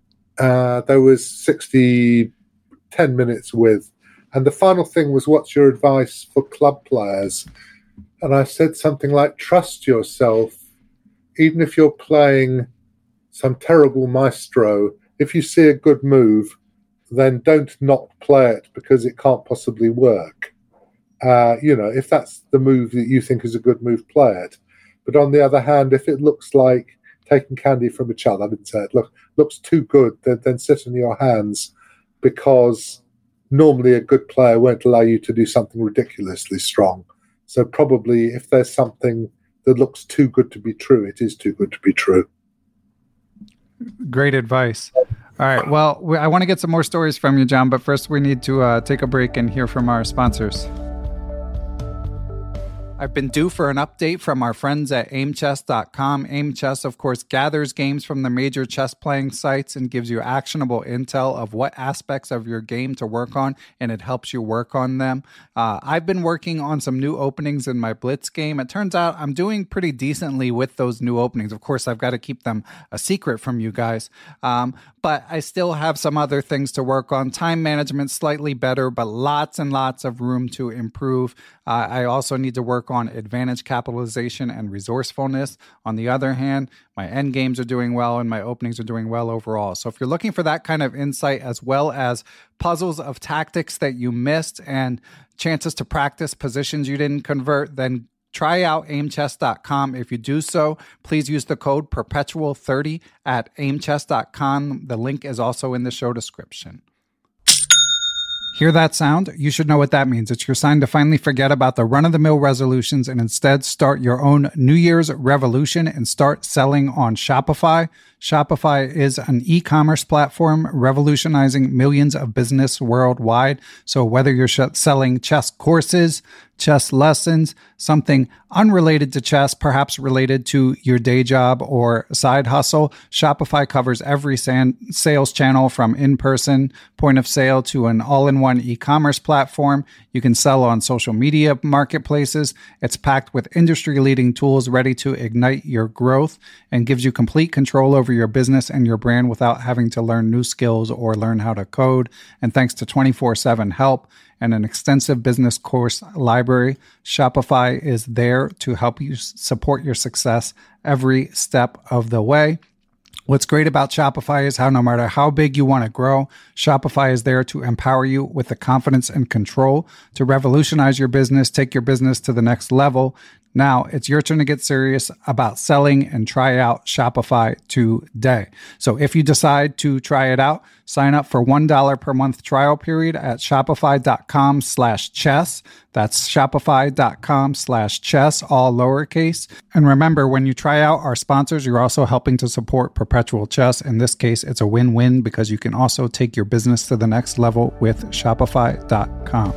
[SPEAKER 9] Uh, there was sixty, ten minutes with, and the final thing was, what's your advice for club players? And I said something like, trust yourself, even if you're playing some terrible maestro. If you see a good move, then don't not play it because it can't possibly work. Uh, you know, if that's the move that you think is a good move, play it. But on the other hand, if it looks like taking candy from a child, I didn't say it, look, looks too good, then, then sit in your hands, because normally a good player won't allow you to do something ridiculously strong. So probably if there's something that looks too good to be true, it is too good to be true.
[SPEAKER 8] Great advice. All right. Well, we, I want to get some more stories from you, John, but first we need to uh, take a break and hear from our sponsors. I've been due for an update from our friends at aim chess dot com. AimChess, of course, gathers games from the major chess playing sites and gives you actionable intel of what aspects of your game to work on, and it helps you work on them. Uh, I've been working on some new openings in my Blitz game. It turns out I'm doing pretty decently with those new openings. Of course, I've got to keep them a secret from you guys, um, but I still have some other things to work on. Time management slightly better, but lots and lots of room to improve. Uh, I also need to work on advantage capitalization and resourcefulness. On the other hand, my end games are doing well and my openings are doing well overall. So if you're looking for that kind of insight, as well as puzzles of tactics that you missed and chances to practice positions you didn't convert, then try out aim chess dot com. If you do so, please use the code perpetual thirty at aim chess dot com. The link is also in the show description. Hear that sound? You should know what that means. It's your sign to finally forget about the run-of-the-mill resolutions and instead start your own New Year's revolution and start selling on Shopify. Shopify is an e-commerce platform revolutionizing millions of business worldwide. So whether you're sh- selling chess courses, chess lessons, something unrelated to chess, perhaps related to your day job or side hustle, Shopify covers every san- sales channel from in-person point of sale to an all-in-one e-commerce platform. You can sell on social media marketplaces. It's packed with industry-leading tools ready to ignite your growth and gives you complete control over your business and your brand without having to learn new skills or learn how to code. And thanks to twenty-four seven help, and an extensive business course library. Shopify is there to help you support your success every step of the way. What's great about Shopify is how no matter how big you want to grow, Shopify is there to empower you with the confidence and control to revolutionize your business, take your business to the next level. Now it's your turn to get serious about selling and try out Shopify today. So if you decide to try it out, sign up for one dollar per month trial period at shopify.com slash chess. That's shopify.com slash chess, all lowercase. And remember, when you try out our sponsors, you're also helping to support Perpetual Chess. In this case, it's a win-win because you can also take your business to the next level with shopify dot com.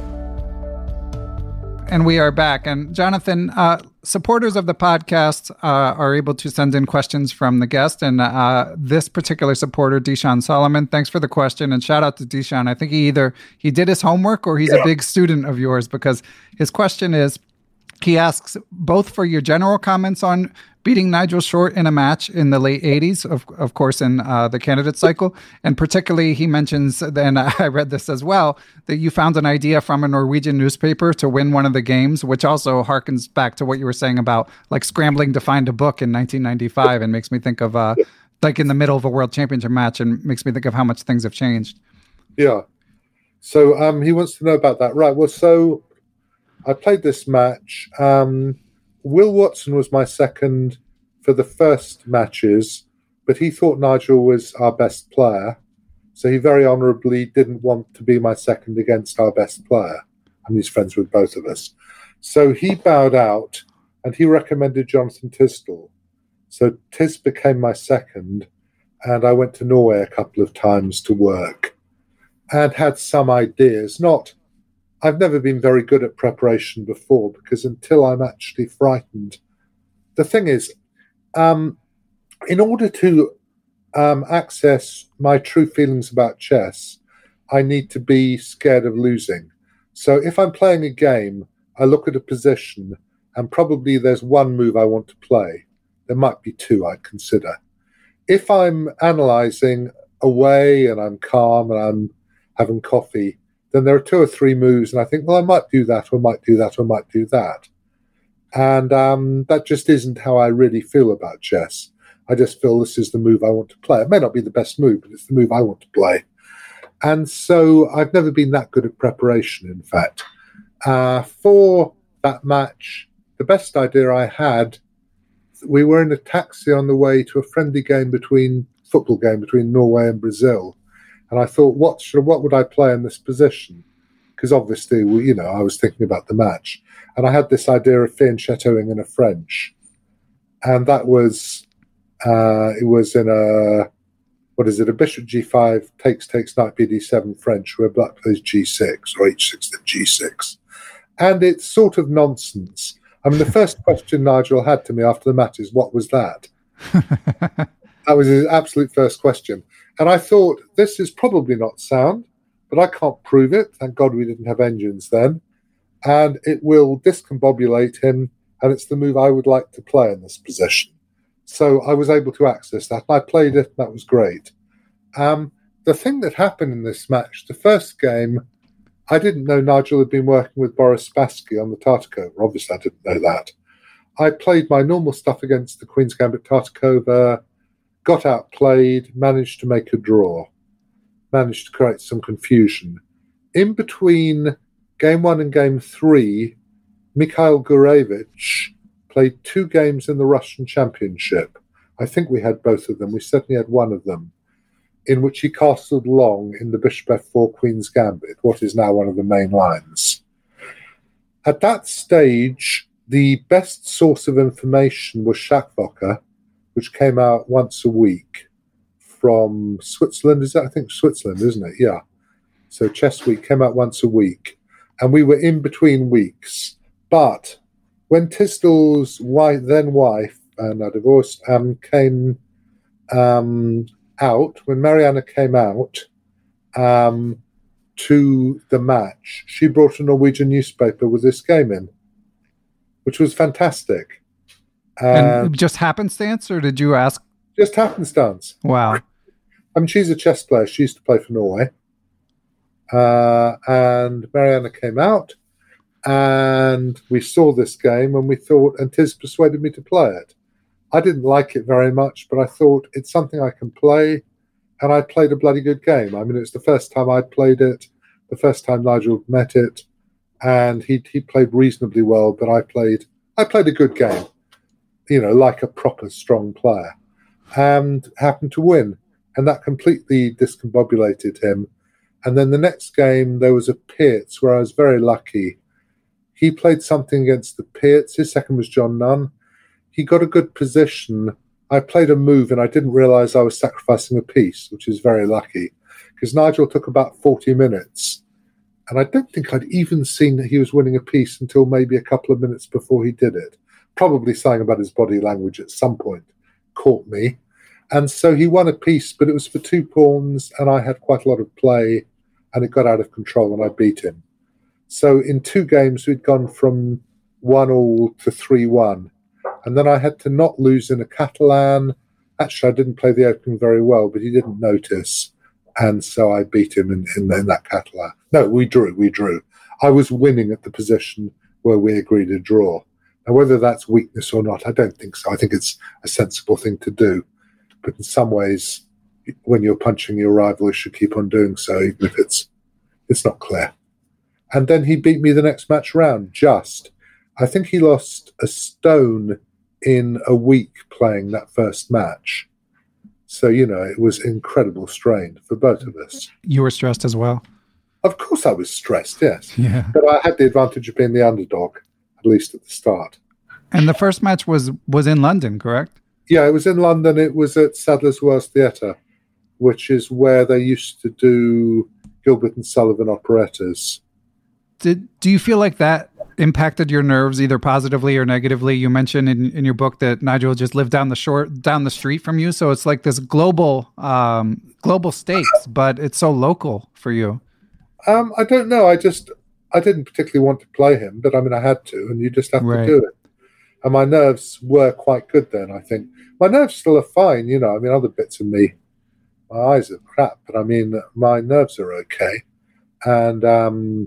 [SPEAKER 8] And we are back. And Jonathan, uh, supporters of the podcast uh, are able to send in questions from the guest. And uh, this particular supporter, Deshaun Solomon, thanks for the question. And shout out to Deshaun. I think he either he did his homework or he's yeah. a big student of yours, because his question is, he asks both for your general comments on beating Nigel Short in a match in the late eighties, of of course, in uh, the candidate cycle. And particularly, he mentions, and I read this as well, that you found an idea from a Norwegian newspaper to win one of the games, which also harkens back to what you were saying about like scrambling to find a book in nineteen ninety-five, and makes me think of uh, like in the middle of a world championship match, and makes me think of how much things have changed.
[SPEAKER 9] Yeah. So um, he wants to know about that. Right. Well, so I played this match. Um, Will Watson was my second for the first matches, but he thought Nigel was our best player. So he very honourably didn't want to be my second against our best player. And he's friends with both of us. So he bowed out and he recommended Jonathan Tisdall. So Tis became my second, and I went to Norway a couple of times to work and had some ideas. Not I've never been very good at preparation before, because until I'm actually frightened. The thing is, um, in order to um, access my true feelings about chess, I need to be scared of losing. So if I'm playing a game, I look at a position and probably there's one move I want to play. There might be two I'd consider. If I'm analysing away and I'm calm and I'm having coffee, then there are two or three moves, and I think, well, I might do that, or might do that, or might do that. And um, that just isn't how I really feel about chess. I just feel this is the move I want to play. It may not be the best move, but it's the move I want to play. And so I've never been that good at preparation, in fact. Uh, for that match, the best idea I had, we were in a taxi on the way to a friendly game between, football game between Norway and Brazil. And I thought, what should, what would I play in this position? Because obviously, we, you know, I was thinking about the match. And I had this idea of fianchettoing in a French. And that was, uh, it was in a, what is it, a bishop g five, takes, takes, knight b d seven French, where black plays g six, or h six, then g six. And it's sort of nonsense. I mean, the first question Nigel had to me after the match is, what was that? That was his absolute first question. And I thought, this is probably not sound, but I can't prove it. Thank God we didn't have engines then. And it will discombobulate him, and it's the move I would like to play in this position. So I was able to access that. I played it, and that was great. Um, the thing that happened in this match, the first game, I didn't know Nigel had been working with Boris Spassky on the Tartakova. Obviously, I didn't know that. I played my normal stuff against the Queen's Gambit Tartakova, got outplayed, managed to make a draw, managed to create some confusion. In between game one and game three, Mikhail Gurevich played two games in the Russian Championship. I think we had both of them. We certainly had one of them, in which he castled long in the Bishop f four Queen's Gambit, what is now one of the main lines. At that stage, the best source of information was Schachwoche, which came out once a week from Switzerland. Is that, I think, Switzerland, isn't it? Yeah. So Chess Week came out once a week, and we were in between weeks. But when Tisdall's wife, then wife, and now divorced, um, came um, out, when Mariana came out um, to the match, she brought a Norwegian newspaper with this game in, which was fantastic.
[SPEAKER 8] And um, just happenstance, or did you ask?
[SPEAKER 9] Just happenstance.
[SPEAKER 8] Wow.
[SPEAKER 9] I mean, she's a chess player. She used to play for Norway. Uh, and Mariana came out, and we saw this game, and we thought, and Tiz persuaded me to play it. I didn't like it very much, but I thought it's something I can play, and I played a bloody good game. I mean, it's the first time I'd played it, the first time Nigel met it, and he he played reasonably well, but I played I played a good game, you know, like a proper strong player, and happened to win, and that completely discombobulated him. And then the next game, there was a Pearts where I was very lucky. He played something against the Pearts. His second was John Nunn. He got a good position. I played a move, and I didn't realise I was sacrificing a piece, which is very lucky, because Nigel took about forty minutes. And I don't think I'd even seen that he was winning a piece until maybe a couple of minutes before he did it. Probably something about his body language at some point caught me. And so he won a piece, but it was for two pawns, and I had quite a lot of play, and it got out of control, and I beat him. So in two games, we'd gone from one all to three one. And then I had to not lose in a Catalan. Actually, I didn't play the opening very well, but he didn't notice. And so I beat him in, in, in that Catalan. No, we drew, we drew. I was winning at the position where we agreed a draw. Now, whether that's weakness or not, I don't think so. I think it's a sensible thing to do. But in some ways, when you're punching your rival, you should keep on doing so, even if it's it's not clear. And then he beat me the next match round, just. I think he lost a stone in a week playing that first match. So, you know, it was incredible strain for both of us.
[SPEAKER 8] You were stressed as well?
[SPEAKER 9] Of course I was stressed, yes.
[SPEAKER 8] Yeah.
[SPEAKER 9] But I had the advantage of being the underdog, at least at the start.
[SPEAKER 8] And the first match was, was in London, correct?
[SPEAKER 9] Yeah, it was in London. It was at Sadler's Wells Theatre, which is where they used to do Gilbert and Sullivan operettas.
[SPEAKER 8] Did do you feel like that impacted your nerves either positively or negatively? You mentioned in, in your book that Nigel just lived down the short down the street from you, so it's like this global um, global stakes, but it's so local for you.
[SPEAKER 9] Um, I don't know. I just I didn't particularly want to play him, but I mean I had to, and you just have
[SPEAKER 8] right.
[SPEAKER 9] to do it. And my nerves were quite good then. I think my nerves still are fine. You know, I mean, other bits of me, my eyes are crap, but I mean, my nerves are okay, and um,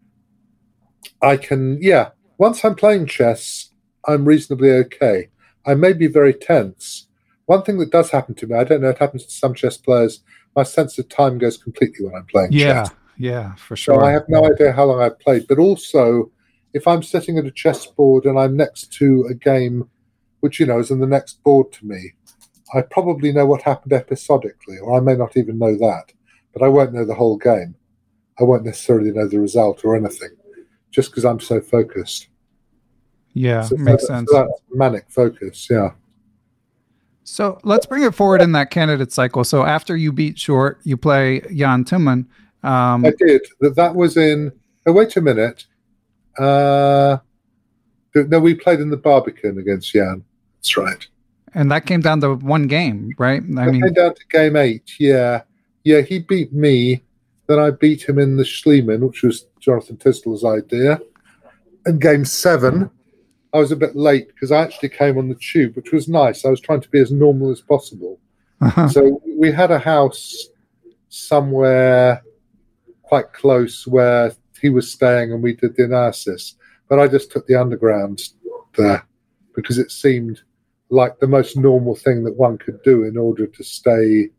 [SPEAKER 9] I can, yeah, once I'm playing chess, I'm reasonably okay. I may be very tense. One thing that does happen to me, I don't know, it happens to some chess players, my sense of time goes completely when I'm playing
[SPEAKER 8] yeah,
[SPEAKER 9] chess.
[SPEAKER 8] Yeah, yeah, for sure.
[SPEAKER 9] So I have no idea how long I've played, but also if I'm sitting at a chessboard and I'm next to a game, which, you know, is in the next board to me, I probably know what happened episodically, or I may not even know that, but I won't know the whole game. I won't necessarily know the result or anything, just because I'm so focused.
[SPEAKER 8] Yeah,
[SPEAKER 9] so
[SPEAKER 8] makes
[SPEAKER 9] that,
[SPEAKER 8] sense.
[SPEAKER 9] So that's manic focus, yeah.
[SPEAKER 8] So let's bring it forward in that candidate cycle. So after you beat Short, you play Jan Timman. Um,
[SPEAKER 9] I did. That that was in... Oh, wait a minute. Uh, no, we played in the Barbican against Jan. That's right.
[SPEAKER 8] And that came down to one game, right? I
[SPEAKER 9] that
[SPEAKER 8] mean,
[SPEAKER 9] came down to game eight, yeah. Yeah, he beat me. Then I beat him in the Schliemann, which was Jonathan Tisdall's idea. And game seven, I was a bit late because I actually came on the tube, which was nice. I was trying to be as normal as possible. Uh-huh. So we had a house somewhere quite close where he was staying and we did the analysis. But I just took the underground there because it seemed like the most normal thing that one could do in order to stay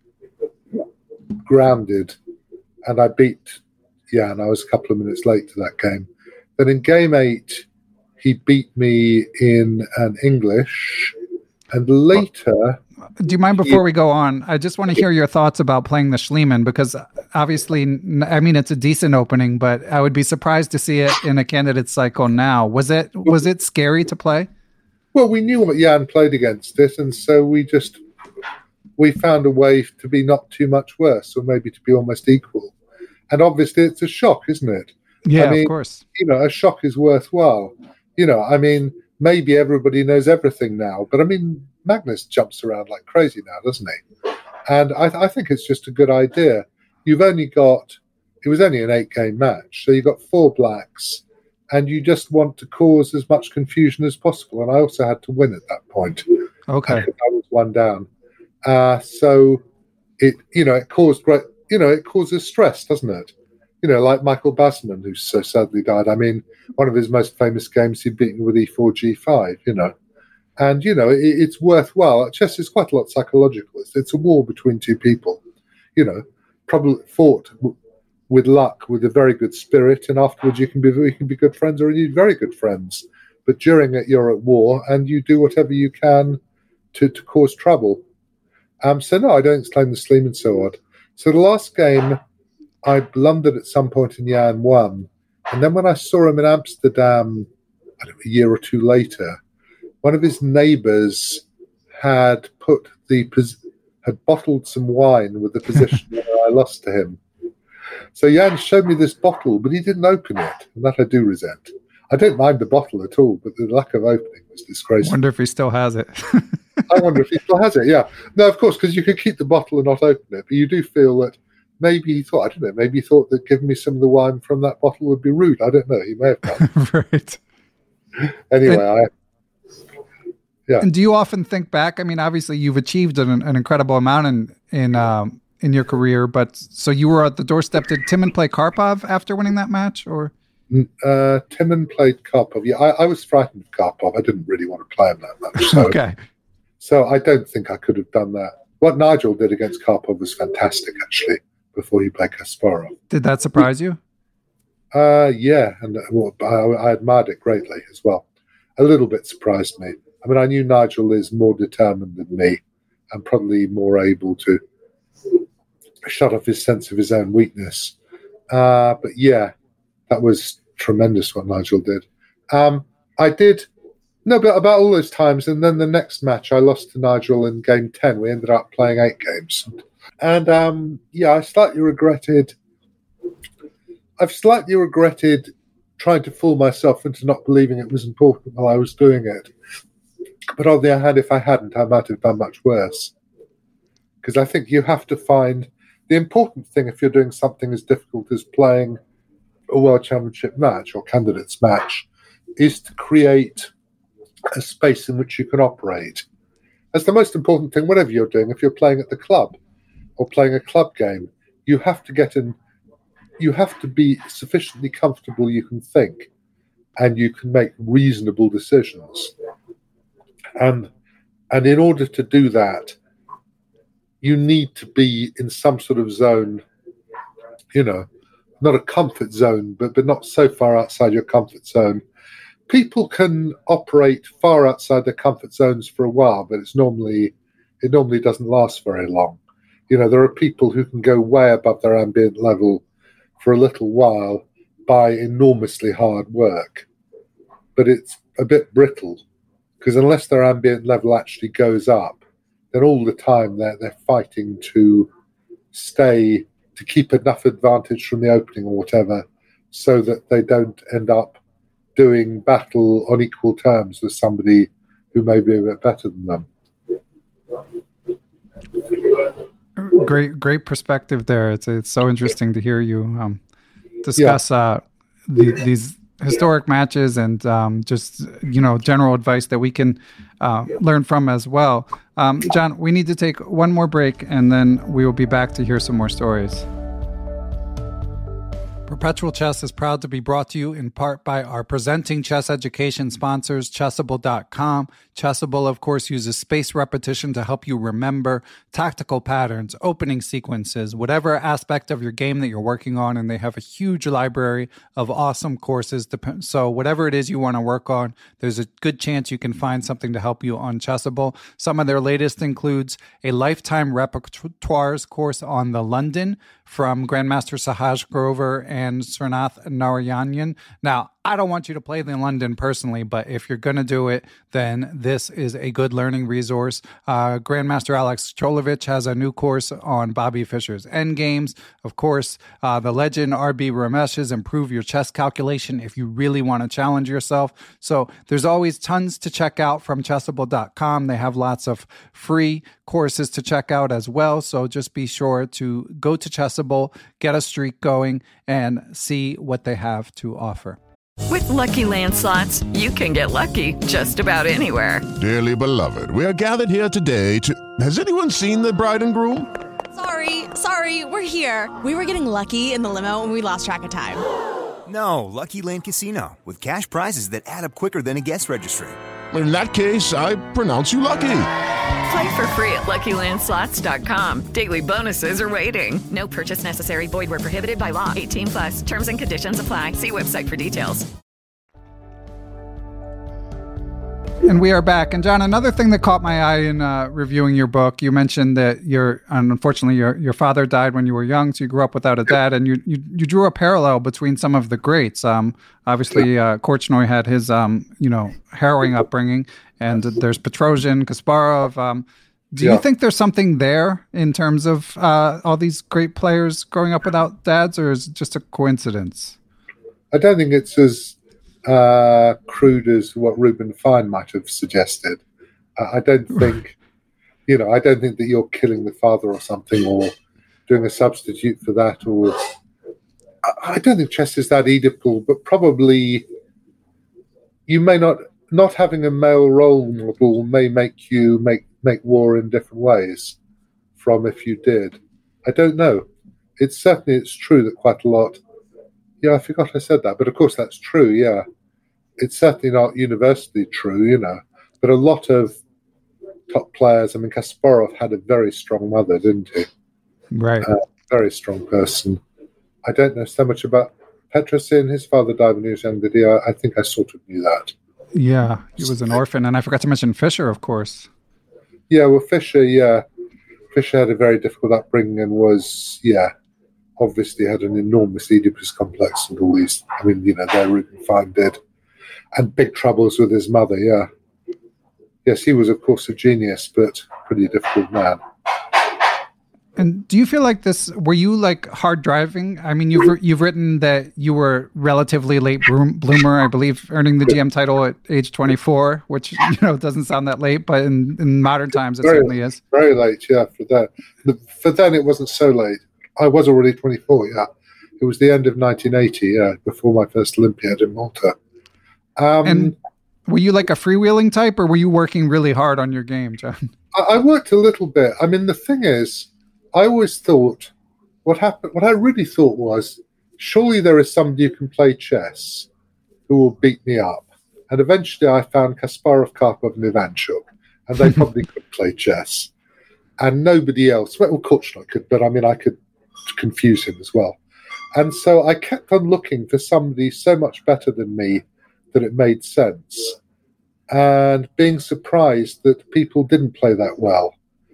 [SPEAKER 9] grounded. And I beat Jan. I was a couple of minutes late to that game. Then in game eight, he beat me in an English. And later...
[SPEAKER 8] Do you mind before he, we go on? I just want to hear your thoughts about playing the Schliemann, because obviously, I mean, it's a decent opening, but I would be surprised to see it in a candidate cycle now. Was it was it scary to play?
[SPEAKER 9] Well, we knew what Jan played against it, and so we just we found a way to be not too much worse, or maybe to be almost equal. And obviously, it's a shock, isn't it?
[SPEAKER 8] Yeah,
[SPEAKER 9] I mean,
[SPEAKER 8] of course.
[SPEAKER 9] You know, a shock is worthwhile. You know, I mean, maybe everybody knows everything now, but I mean, Magnus jumps around like crazy now, doesn't he? And I, th- I think it's just a good idea. You've only got, it was only an eight-game match, so you've got four blacks, and you just want to cause as much confusion as possible. And I also had to win at that point.
[SPEAKER 8] Okay.
[SPEAKER 9] I was one down. Uh, so it, you know, it caused great, you know, it causes stress, doesn't it? you know, like Michael Basman, who so sadly died. I mean, one of his most famous games, he beat me with e four, g five, you know. And, you know, it, it's worthwhile. Chess is quite a lot psychological. It's, it's a war between two people, you know, probably fought w- with luck, with a very good spirit, and afterwards you can be you can be good friends or indeed very good friends. But during it, you're at war, and you do whatever you can to, to cause trouble. Um, so, no, I don't exclaim the Sleeman so odd. So the last game, I blundered at some point in Jan won. And then when I saw him in Amsterdam, I don't know, a year or two later, one of his neighbours had put the had bottled some wine with the position where I lost to him. So Jan showed me this bottle, but he didn't open it, and that I do resent. I don't mind the bottle at all, but the lack of opening was disgraceful.
[SPEAKER 8] I wonder if he still has it.
[SPEAKER 9] I wonder if he still has it, yeah. No, of course, because you could keep the bottle and not open it, but you do feel that maybe he thought, I don't know, maybe he thought that giving me some of the wine from that bottle would be rude. I don't know. He may have done.
[SPEAKER 8] Right.
[SPEAKER 9] Anyway,
[SPEAKER 8] and,
[SPEAKER 9] I... Yeah.
[SPEAKER 8] And do you often think back? I mean, obviously you've achieved an, an incredible amount in in um, in your career, but so you were at the doorstep. Did Timman play Karpov after winning that match, or?
[SPEAKER 9] Uh, Timman played Karpov. Yeah, I, I was frightened of Karpov. I didn't really want to play him that much. So,
[SPEAKER 8] okay.
[SPEAKER 9] So I don't think I could have done that. What Nigel did against Karpov was fantastic, actually. Before he played Kasparov.
[SPEAKER 8] Did that surprise you?
[SPEAKER 9] Uh, yeah, and well, I, I admired it greatly as well. A little bit surprised me. I mean, I knew Nigel is more determined than me and probably more able to shut off his sense of his own weakness. Uh, but yeah, that was tremendous what Nigel did. Um, I did, no, but about all those times, and then the next match I lost to Nigel in game ten. We ended up playing eight games. And um, yeah, I slightly regretted, I've slightly regretted trying to fool myself into not believing it was important while I was doing it. But on the other hand, if I hadn't, I might have done much worse. Because I think you have to find the important thing if you're doing something as difficult as playing a World Championship match or candidates match is to create a space in which you can operate. That's the most important thing, whatever you're doing. If you're playing at the club or playing a club game, you have to get in, you have to be sufficiently comfortable you can think and you can make reasonable decisions. And and in order to do that, you need to be in some sort of zone, you know, not a comfort zone, but, but not so far outside your comfort zone. People can operate far outside their comfort zones for a while, but it's normally it normally doesn't last very long. You know, there are people who can go way above their ambient level for a little while by enormously hard work, but it's a bit brittle because unless their ambient level actually goes up, then all the time they're they're fighting to stay, to keep enough advantage from the opening or whatever, so that they don't end up doing battle on equal terms with somebody who may be a bit better than them.
[SPEAKER 8] Great, great perspective there. It's it's so interesting to hear you um, discuss yeah. uh, the, these historic matches and um, just you know general advice that we can uh, learn from as well. Um, John, we need to take one more break, and then we will be back to hear some more stories. Perpetual Chess is proud to be brought to you in part by our presenting chess education sponsors, Chessable dot com. Chessable, of course, uses spaced repetition to help you remember tactical patterns, opening sequences, whatever aspect of your game that you're working on, and they have a huge library of awesome courses. So whatever it is you want to work on, there's a good chance you can find something to help you on Chessable. Some of their latest includes a lifetime repertoires course on the London from Grandmaster Sahaj Grover and Srinath Narayanan. Now, I don't want you to play the London personally, but if you're going to do it, then this is a good learning resource. Uh, Grandmaster Alex Cholovich has a new course on Bobby Fischer's Endgames. Of course, uh, the legend R B Ramesh's Improve Your Chess Calculation if you really want to challenge yourself. So there's always tons to check out from Chessable dot com. They have lots of free courses to check out as well. So just be sure to go to Chessable, get a streak going, and see what they have to offer.
[SPEAKER 2] With Lucky Land Slots, you can get lucky just about anywhere.
[SPEAKER 3] Dearly beloved, we are gathered here today to... Has anyone seen the bride and groom?
[SPEAKER 4] Sorry, Sorry, we're here. We were getting lucky in the limo and we lost track of time.
[SPEAKER 5] No, Lucky Land Casino, with cash prizes that add up quicker than a guest registry.
[SPEAKER 3] In that case, I pronounce you lucky.
[SPEAKER 2] Play for free at Lucky Land Slots dot com. Daily bonuses are waiting. No purchase necessary. Void where prohibited by law. eighteen plus. Terms and conditions apply. See website for details.
[SPEAKER 8] And we are back. And John, another thing that caught my eye in uh, reviewing your book, you mentioned that your, unfortunately, your your father died when you were young, so you grew up without a dad, and you you, you drew a parallel between some of the greats. Um, obviously, uh, Korchnoi had his um, you know harrowing upbringing, and there's Petrosian, Kasparov. Um, do yeah. you think there's something there in terms of uh, all these great players growing up without dads, or is it just a coincidence?
[SPEAKER 9] I don't think it's as Uh, crude as what Reuben Fine might have suggested. Uh, I don't think, you know, I don't think that you're killing the father or something, or doing a substitute for that, or I, I don't think chess is that Oedipal, but probably you may not, not having a male role model may make you make, make war in different ways from if you did. I don't know. It's certainly, it's true that quite a lot, yeah, I forgot I said that, but of course that's true, yeah. It's certainly not universally true, you know, but a lot of top players, I mean, Kasparov had a very strong mother, didn't he?
[SPEAKER 8] Right.
[SPEAKER 9] Uh, very strong person. I don't know so much about Petrosian. His father died when he was young, did he? I, I think I sort of knew that.
[SPEAKER 8] Yeah, he was an orphan. And I forgot to mention Fischer, of course.
[SPEAKER 9] Yeah, well, Fischer, yeah. Fischer had a very difficult upbringing and was, yeah, obviously had an enormous Oedipus complex and all these, I mean, you know, there Reuben Fine did. And big troubles with his mother, yeah. Yes, he was, of course, a genius, but pretty difficult man.
[SPEAKER 8] And do you feel like this, were you like hard driving? I mean, you've you've written that you were relatively late bloomer, I believe, earning the G M title at age twenty-four, which, you know, doesn't sound that late, but in, in modern times, it very, certainly is.
[SPEAKER 9] Very late, yeah, for that. For then, it wasn't so late. I was already twenty-four, yeah. It was the end of nineteen eighty, yeah, before my first Olympiad in Malta. Um,
[SPEAKER 8] and were you like a freewheeling type, or were you working really hard on your game, John?
[SPEAKER 9] I, I worked a little bit. I mean, the thing is, I always thought what happened. What I really thought was, surely there is somebody who can play chess who will beat me up. And eventually, I found Kasparov, Karpov, and Ivanchuk, and they probably could play chess. And nobody else. Well, Korchnoi could, but I mean, I could confuse him as well. And so I kept on looking for somebody so much better than me that it made sense, and being surprised that people didn't play that well.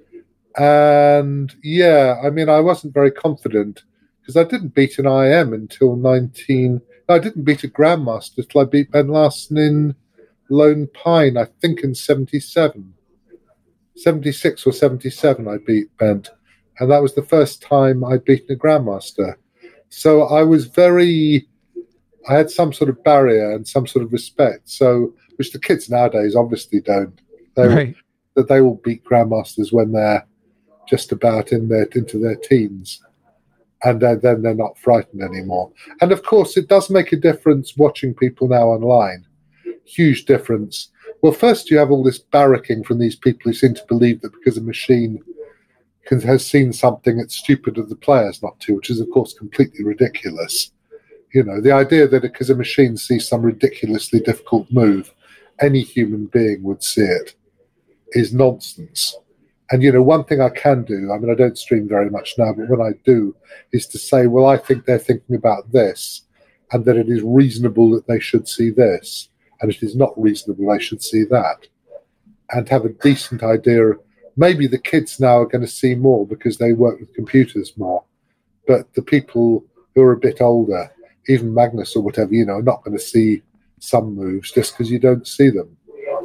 [SPEAKER 9] And yeah, I mean, I wasn't very confident because I didn't beat an I M until nineteen. No, I didn't beat a Grandmaster till I beat Ben Larson in Lone Pine, I think in seventy-seven. seventy-six or seventy-seven I beat Ben, and that was the first time I'd beaten a Grandmaster. So I was very... I had some sort of barrier and some sort of respect, so which the kids nowadays obviously don't. They
[SPEAKER 8] right.
[SPEAKER 9] That they will beat grandmasters when they're just about in their into their teens, and then then they're not frightened anymore. And of course, it does make a difference watching people now online. Huge difference. Well, first you have all this barracking from these people who seem to believe that because a machine can, has seen something, it's stupid of the players not to, which is of course completely ridiculous. You know, the idea that because a machine sees some ridiculously difficult move, any human being would see it is nonsense. And, you know, one thing I can do, I mean, I don't stream very much now, but when I do, is to say, well, I think they're thinking about this, and that it is reasonable that they should see this, and it is not reasonable they should see that. And have a decent idea. Maybe the kids now are going to see more because they work with computers more. But the people who are a bit older, even Magnus or whatever, you know, are not going to see some moves just because you don't see them.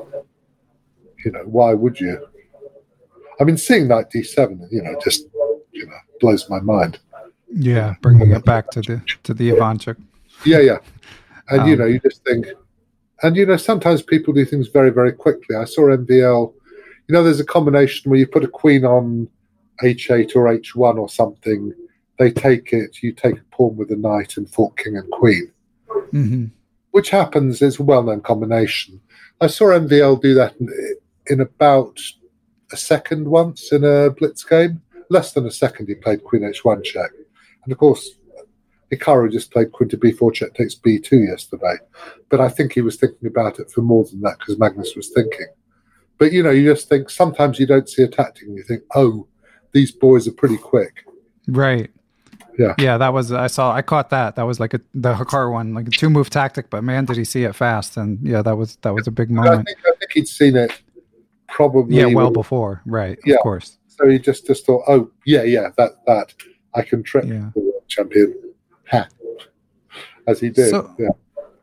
[SPEAKER 9] You know, why would you? I mean, seeing knight d seven, you know, just, you know, blows my mind.
[SPEAKER 8] Yeah, bringing it back to the to the Ivanchuk.
[SPEAKER 9] Yeah, yeah. And,
[SPEAKER 8] um,
[SPEAKER 9] you know, you just think... And, you know, sometimes people do things very, very quickly. I saw M V L... You know, there's a combination where you put a queen on h eight or h one or something... They take it, you take a pawn with a knight and fork king and queen.
[SPEAKER 8] Mm-hmm.
[SPEAKER 9] Which happens, it's a well-known combination. I saw M V L do that in, in about a second once in a blitz game. less than a second he played Queen H one check. And of course, Hikaru just played Queen to B four check takes B two yesterday. But I think he was thinking about it for more than that because Magnus was thinking. But, you know, you just think sometimes you don't see a tactic and you think, oh, these boys are pretty quick.
[SPEAKER 8] Right.
[SPEAKER 9] Yeah.
[SPEAKER 8] Yeah, that was, I saw, I caught that. That was like a, the Hikaru one, like a two move tactic, but man, did he see it fast. And yeah, that was, that was a big moment.
[SPEAKER 9] I think, I think he'd seen it probably.
[SPEAKER 8] Yeah, well
[SPEAKER 9] with,
[SPEAKER 8] before. Right.
[SPEAKER 9] Yeah.
[SPEAKER 8] Of course.
[SPEAKER 9] So he just, just thought, oh, yeah, yeah, that, that I can trick
[SPEAKER 8] yeah.
[SPEAKER 9] the world champion. Ha. As he did.
[SPEAKER 8] So,
[SPEAKER 9] yeah.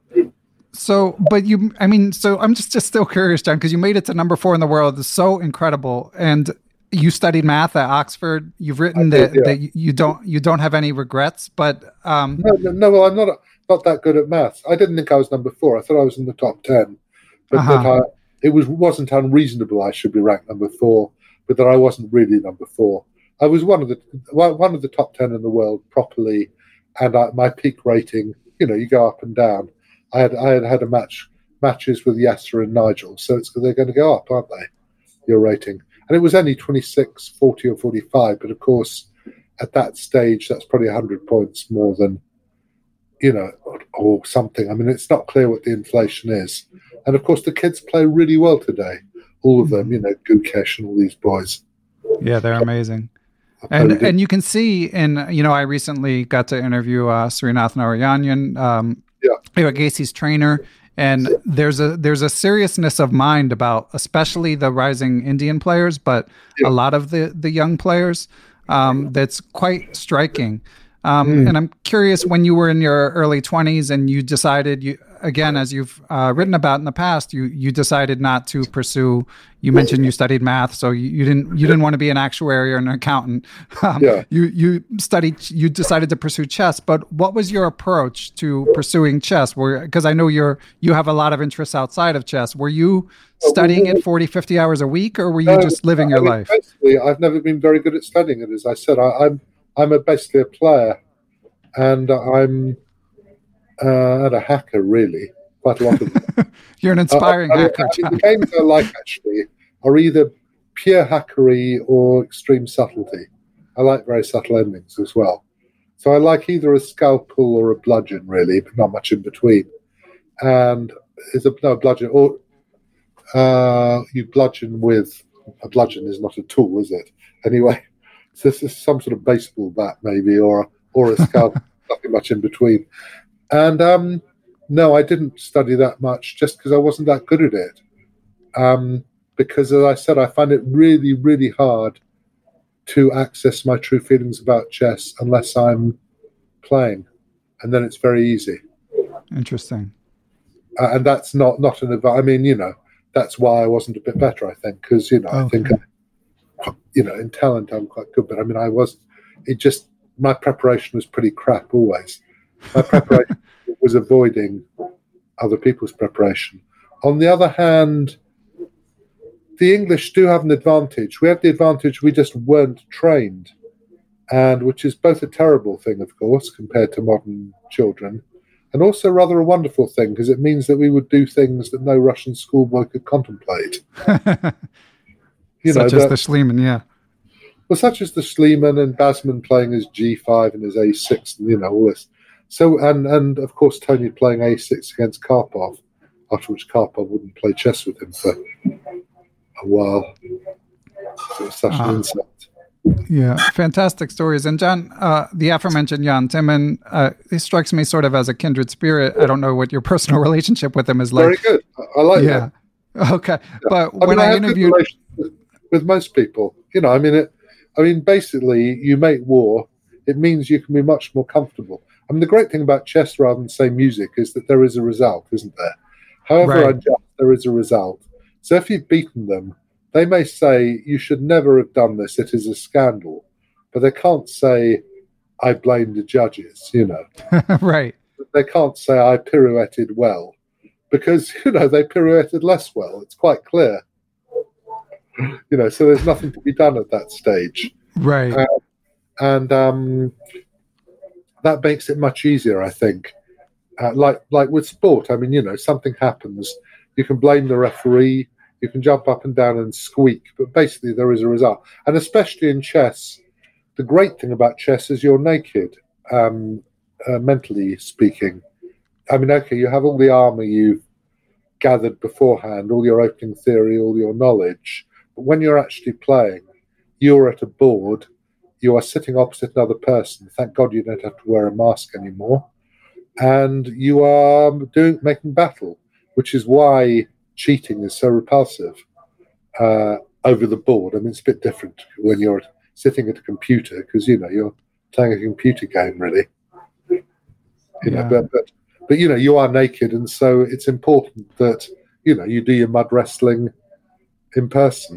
[SPEAKER 8] So, but you, I mean, so I'm just, just still curious, John, because you made it to number four in the world. It's so incredible. And you studied math at Oxford. You've written
[SPEAKER 9] did,
[SPEAKER 8] that,
[SPEAKER 9] yeah.
[SPEAKER 8] that you don't, you don't have any regrets, but, um,
[SPEAKER 9] no, no, no, well, I'm not, not that good at maths. I didn't think I was number four. I thought I was in the top ten, but
[SPEAKER 8] uh-huh.
[SPEAKER 9] that I, it was, wasn't unreasonable. I should be ranked number four, but that I wasn't really number four. I was one of the, one of the top ten in the world properly. And I, my peak rating, you know, you go up and down. I had I had had a match matches with Yasser and Nigel, so it's they're going to go up, aren't they? Your rating, and it was only twenty-six, forty, or forty-five. But of course, at that stage, that's probably a hundred points more than, you know, or, or something. I mean, it's not clear what the inflation is. And of course, the kids play really well today. All of them, you know, Gukesh and all these boys.
[SPEAKER 8] Yeah, they're amazing. And and you can see in, you know, I recently got to interview uh, Srinath Narayanan, um, yeah. Gacy's trainer, and there's a there's a seriousness of mind about especially the rising Indian players, but yeah. a lot of the, the young players um, that's quite striking. Um, mm. And I'm curious, when you were in your early twenties and you decided, you again, as you've uh, written about in the past, you you decided not to pursue. You mentioned you studied math, so you, you didn't you didn't want to be an actuary or an accountant. Um, yeah. You you studied. You decided to pursue chess. But what was your approach to pursuing chess? Because I know you're you have a lot of interests outside of chess. Were you studying it forty, fifty hours a week, or were you no, just living your I mean, life?
[SPEAKER 9] Basically, I've never been very good at studying it. As I said, I, I'm I'm a, basically a player, and I'm uh, and a hacker, really. Quite a lot of them.
[SPEAKER 8] You're an inspiring uh, I mean, hacker.
[SPEAKER 9] I mean, the games I like, actually, are either pure hackery or extreme subtlety. I like very subtle endings as well. So I like either a scalpel or a bludgeon, really, but not much in between. And is a no bludgeon, or uh, you bludgeon with a bludgeon is not a tool, is it? Anyway, so this is some sort of baseball bat, maybe, or or a scalpel, nothing much in between. And um, no, I didn't study that much just because I wasn't that good at it. Um, because, as I said, I find it really, really hard to access my true feelings about chess unless I'm playing. And then it's very easy.
[SPEAKER 8] Interesting.
[SPEAKER 9] Uh, and that's not, not an advice. I mean, you know, that's why I wasn't a bit better, I think, because, you know, okay. I think, I, you know, in talent I'm quite good, but I mean, I was, it just, my preparation was pretty crap always. My preparation was avoiding other people's preparation. On the other hand, the English do have an advantage. We have the advantage we just weren't trained, and which is both a terrible thing, of course, compared to modern children, and also rather a wonderful thing because it means that we would do things that no Russian schoolboy could contemplate.
[SPEAKER 8] you such know, as that, the Schliemann, yeah.
[SPEAKER 9] Well, such as the Schliemann and Basman playing his G five and his A six, and you know all this. So and and of course Tony playing A six against Karpov, after which Karpov wouldn't play chess with him for a while. So it was such uh, an insult.
[SPEAKER 8] Yeah, fantastic stories. And John, uh, the aforementioned Jan Timman, uh, he strikes me sort of as a kindred spirit. I don't know what your personal relationship with him is like.
[SPEAKER 9] Very good. I like
[SPEAKER 8] yeah. that. Okay, yeah. But
[SPEAKER 9] I
[SPEAKER 8] when
[SPEAKER 9] mean, I,
[SPEAKER 8] I interviewed
[SPEAKER 9] with, with most people, you know, I mean, it. I mean, basically, you make war. It means you can be much more comfortable. I mean, the great thing about chess, rather than say music, is that there is a result, isn't there? However
[SPEAKER 8] right.
[SPEAKER 9] unjust, there is a result. So if you've beaten them, they may say, you should never have done this, it is a scandal. But they can't say, I blame the judges, you know.
[SPEAKER 8] Right.
[SPEAKER 9] They can't say, I pirouetted well. Because, you know, they pirouetted less well. It's quite clear. You know, so there's nothing to be done at that stage.
[SPEAKER 8] Right.
[SPEAKER 9] Uh, and um, that makes it much easier, I think. Uh, like like with sport, I mean, you know, something happens. You can blame the referee. You can jump up and down and squeak. But basically, there is a result. And especially in chess, the great thing about chess is you're naked, um, uh, mentally speaking. I mean, okay, you have all the armor you've gathered beforehand, all your opening theory, all your knowledge. But when you're actually playing, you're at a board, you are sitting opposite another person. Thank God you don't have to wear a mask anymore. And you are doing making battle, which is why cheating is so repulsive uh, over the board. I mean, it's a bit different when you're sitting at a computer because, you know, you're playing a computer game, really. You
[SPEAKER 8] Yeah.
[SPEAKER 9] know, but, but, but, you know, you are naked, and so it's important that, you know, you do your mud wrestling in person.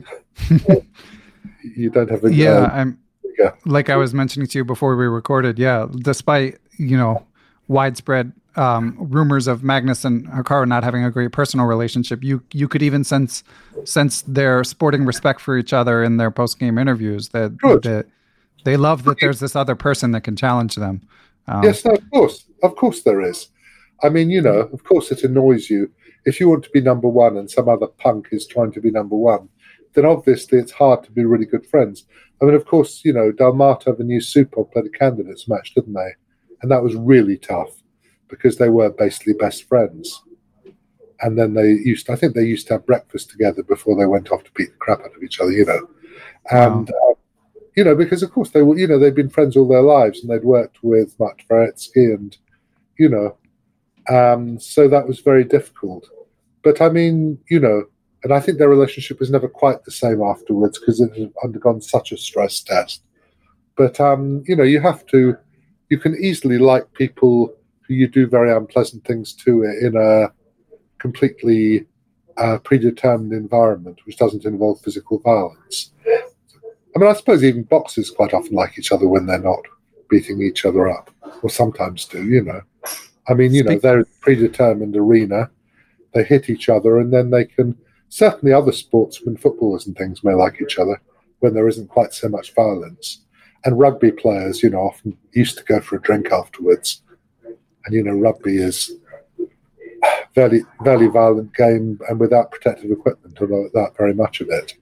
[SPEAKER 9] You don't have a...
[SPEAKER 8] Yeah,
[SPEAKER 9] uh,
[SPEAKER 8] I'm
[SPEAKER 9] yeah.
[SPEAKER 8] like I was mentioning to you before we recorded. Yeah, despite, you know, widespread um, rumors of Magnus and Hikaru not having a great personal relationship, you you could even sense sense their sporting respect for each other in their post game interviews. That
[SPEAKER 9] Good.
[SPEAKER 8] that they love that there's this other person that can challenge them. Um,
[SPEAKER 9] Yes, no, of course. Of course there is. I mean, you know, of course it annoys you. If you want to be number one and some other punk is trying to be number one, then obviously it's hard to be really good friends. I mean, of course, you know, Dalmato, the new Super, played a candidates match, didn't they? And that was really tough because they were basically best friends. And then they used to, I think they used to have breakfast together before they went off to beat the crap out of each other, you know. And,
[SPEAKER 8] Wow.
[SPEAKER 9] uh, you know, because of course they were, you know, they'd been friends all their lives and they'd worked with Mark Dvoretsky and, you know, um, so that was very difficult. But I mean, you know, and I think their relationship was never quite the same afterwards because it had undergone such a stress test. But, um, you know, you have to, you can easily like people who you do very unpleasant things to in a completely uh, predetermined environment, which doesn't involve physical violence. I mean, I suppose even boxers quite often like each other when they're not beating each other up, or sometimes do, you know. I mean, you know, they're in a predetermined arena, they hit each other, and then they can, certainly other sportsmen, footballers and things may like each other when there isn't quite so much violence. And rugby players, you know, often used to go for a drink afterwards. And, you know, rugby is a very, very violent game and without protective equipment, although that very much of it.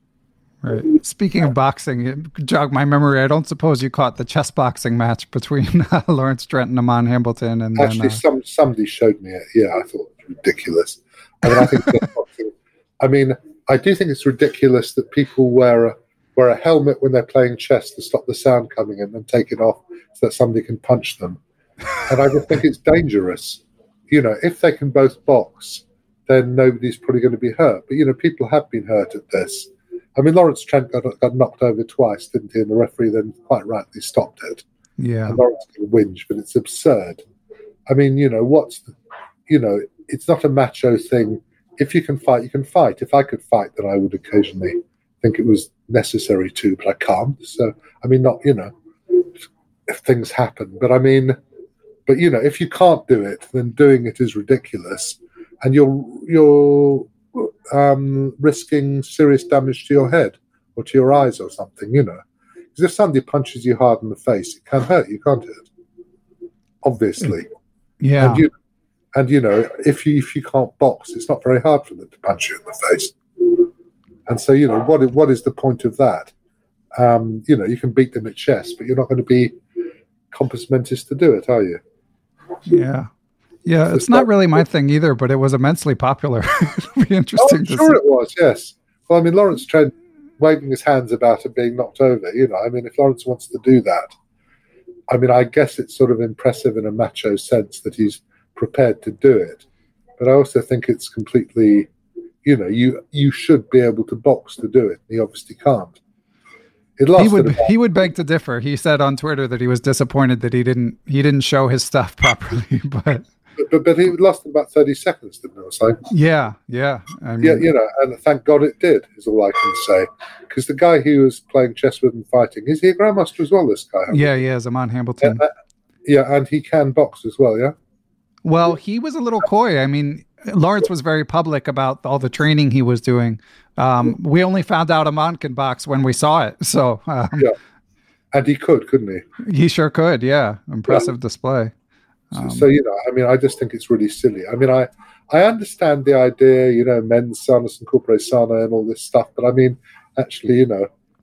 [SPEAKER 8] Right. Speaking of boxing, it jogged my memory. I don't suppose you caught the chess boxing match between uh, Lawrence Trent and Amon Hambleton. And
[SPEAKER 9] Actually,
[SPEAKER 8] then, uh,
[SPEAKER 9] some somebody showed me it. Yeah, I thought it was ridiculous. I mean, I think chess boxing, I mean, I do think it's ridiculous that people wear a, wear a helmet when they're playing chess to stop the sound coming in and take it off so that somebody can punch them. And I just think it's dangerous. You know, if they can both box, then nobody's probably going to be hurt. But, you know, people have been hurt at this. I mean, Lawrence Trent got, got knocked over twice, didn't he? And the referee then quite rightly stopped it.
[SPEAKER 8] yeah.
[SPEAKER 9] And Lawrence can whinge, but it's absurd. I mean, you know, what's, the, you know, it's not a macho thing. If you can fight, you can fight. If I could fight, then I would occasionally think it was necessary to, but I can't. So, I mean, not, you know, if things happen. But I mean, but, you know, if you can't do it, then doing it is ridiculous. And you're, you're, um, risking serious damage to your head or to your eyes or something, you know. Because if somebody punches you hard in the face, it can hurt you, can't it? Obviously.
[SPEAKER 8] Yeah.
[SPEAKER 9] And you, and you know, if you if you can't box, it's not very hard for them to punch you in the face. And so, you know, what what is the point of that? Um, you know, you can beat them at chess, but you're not going to be compos mentis to do it, are you?
[SPEAKER 8] Yeah. Yeah, it's not really my thing either, but it was immensely popular. It'll be interesting
[SPEAKER 9] Oh, I'm
[SPEAKER 8] to
[SPEAKER 9] sure
[SPEAKER 8] see.
[SPEAKER 9] it was, yes. Well, I mean, Lawrence Trent waving his hands about it being knocked over, you know, I mean, if Lawrence wants to do that, I mean, I guess it's sort of impressive in a macho sense that he's prepared to do it. But I also think it's completely, you know, you you should be able to box to do it. He obviously can't. It
[SPEAKER 8] He
[SPEAKER 9] lasted
[SPEAKER 8] would
[SPEAKER 9] about,
[SPEAKER 8] he would beg to differ. He said on Twitter that he was disappointed that he didn't he didn't show his stuff properly. But
[SPEAKER 9] but, but he lost about thirty seconds, didn't it? So,
[SPEAKER 8] yeah, yeah. I mean,
[SPEAKER 9] yeah, you know, and thank God it did, is all I can say. Because the guy he was playing chess with and fighting, is he a grandmaster as well, this guy?
[SPEAKER 8] yeah, he is Amon Hambleton.
[SPEAKER 9] Uh, yeah, and he can box as well, yeah?
[SPEAKER 8] Well, he was a little coy. I mean, Lawrence was very public about all the training he was doing. Um, we only found out Amon can box when we saw it. So um,
[SPEAKER 9] Yeah. And he could, couldn't he?
[SPEAKER 8] he sure could. Yeah. Impressive display.
[SPEAKER 9] So, so, you know, I mean, I just think it's really silly. I mean, I, I understand the idea, you know, mens sanus and corpore sana and all this stuff, but I mean, actually, you know,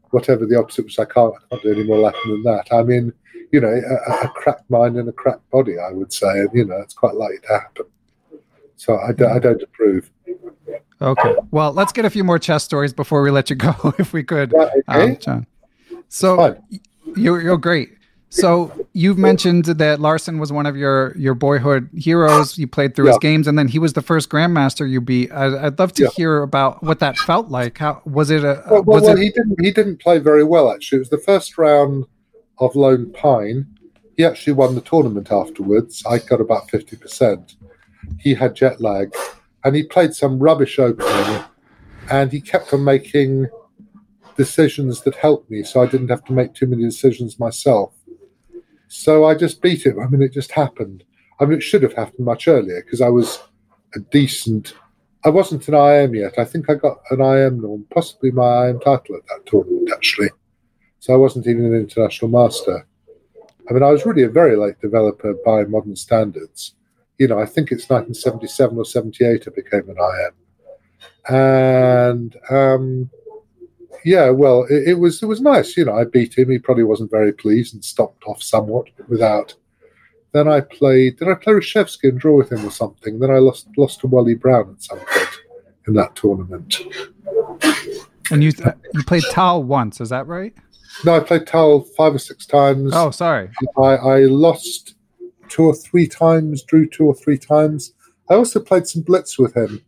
[SPEAKER 9] whatever the opposite was. I can't, I can't do any more Latin than that. I mean, you know, a, a cracked mind and a cracked body, I would say, and you know, it's quite likely to happen. So I, do, I don't approve.
[SPEAKER 8] Okay. Well, let's get a few more chess stories before we let you go, if we could,
[SPEAKER 9] right, okay.
[SPEAKER 8] um, John. So you're, you're great. So you've mentioned that Larson was one of your, your boyhood heroes. You played through yeah. his games, and then he was the first grandmaster you beat. I, I'd love to yeah. hear about what that felt like. How was it? A,
[SPEAKER 9] well, well,
[SPEAKER 8] was
[SPEAKER 9] well
[SPEAKER 8] it...
[SPEAKER 9] he didn't. He didn't play very well. Actually, it was the first round of Lone Pine. He actually won the tournament afterwards. I got about fifty percent. He had jet lag, and he played some rubbish opening, and he kept on making decisions that helped me, so I didn't have to make too many decisions myself. So I just beat him. I mean, it just happened. I mean, it should have happened much earlier because I was a decent... I wasn't an I M yet. I think I got an I M norm, possibly my I M title at that tournament, actually. So I wasn't even an international master. I mean, I was really a very late developer by modern standards. You know, I think it's nineteen seventy-seven or seventy-eight I became an I M. And... Um, Yeah, well, it, it was it was nice. You know, I beat him. He probably wasn't very pleased and stopped off somewhat without. Then I played. Did I play Reshevsky and draw with him or something? Then I lost lost to Wally Brown at some point in that tournament.
[SPEAKER 8] And you uh, you played Tal once, is that right?
[SPEAKER 9] No, I played Tal five or six times.
[SPEAKER 8] Oh, sorry.
[SPEAKER 9] I, I lost two or three times, drew two or three times. I also played some blitz with him.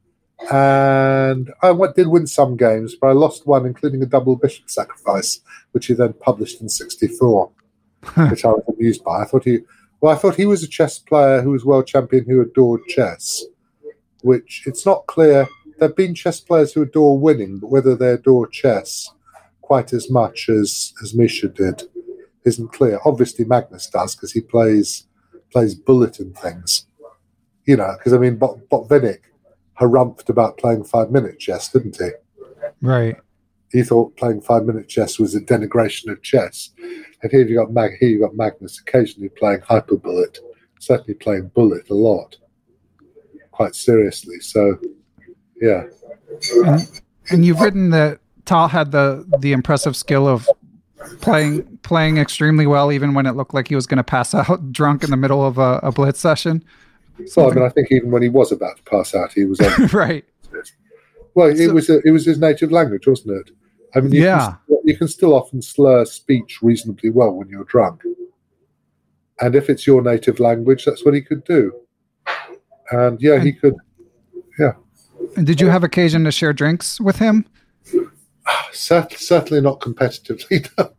[SPEAKER 9] And I went, did win some games, but I lost one, including a double bishop sacrifice, which he then published in sixty-four, which I was amused by. I thought he, well, I thought he was a chess player who was world champion who adored chess, which it's not clear. There have been chess players who adore winning, but whether they adore chess quite as much as, as Misha did isn't clear. Obviously, Magnus does because he plays plays bullet and things, you know. Because I mean, Bot- Botvinnik harumphed about playing five-minute chess, didn't he?
[SPEAKER 8] Right.
[SPEAKER 9] He thought playing five-minute chess was a denigration of chess. And here you got Mag- here you got Magnus occasionally playing hyperbullet, certainly playing bullet a lot, quite seriously. So, yeah.
[SPEAKER 8] And, and you've written that Tal had the the impressive skill of playing playing extremely well, even when it looked like he was going to pass out drunk in the middle of a, a blitz session.
[SPEAKER 9] Well, I mean, I think even when he was about to pass out, he was on.
[SPEAKER 8] Right.
[SPEAKER 9] Well, it so, was a, it was his native language, wasn't it? I mean, you
[SPEAKER 8] yeah.
[SPEAKER 9] Can, you can still often slur speech reasonably well when you're drunk, and if it's your native language, that's what he could do. And yeah, and, he could. Yeah.
[SPEAKER 8] And did you have occasion to share drinks with him?
[SPEAKER 9] Cert- certainly not competitively. No.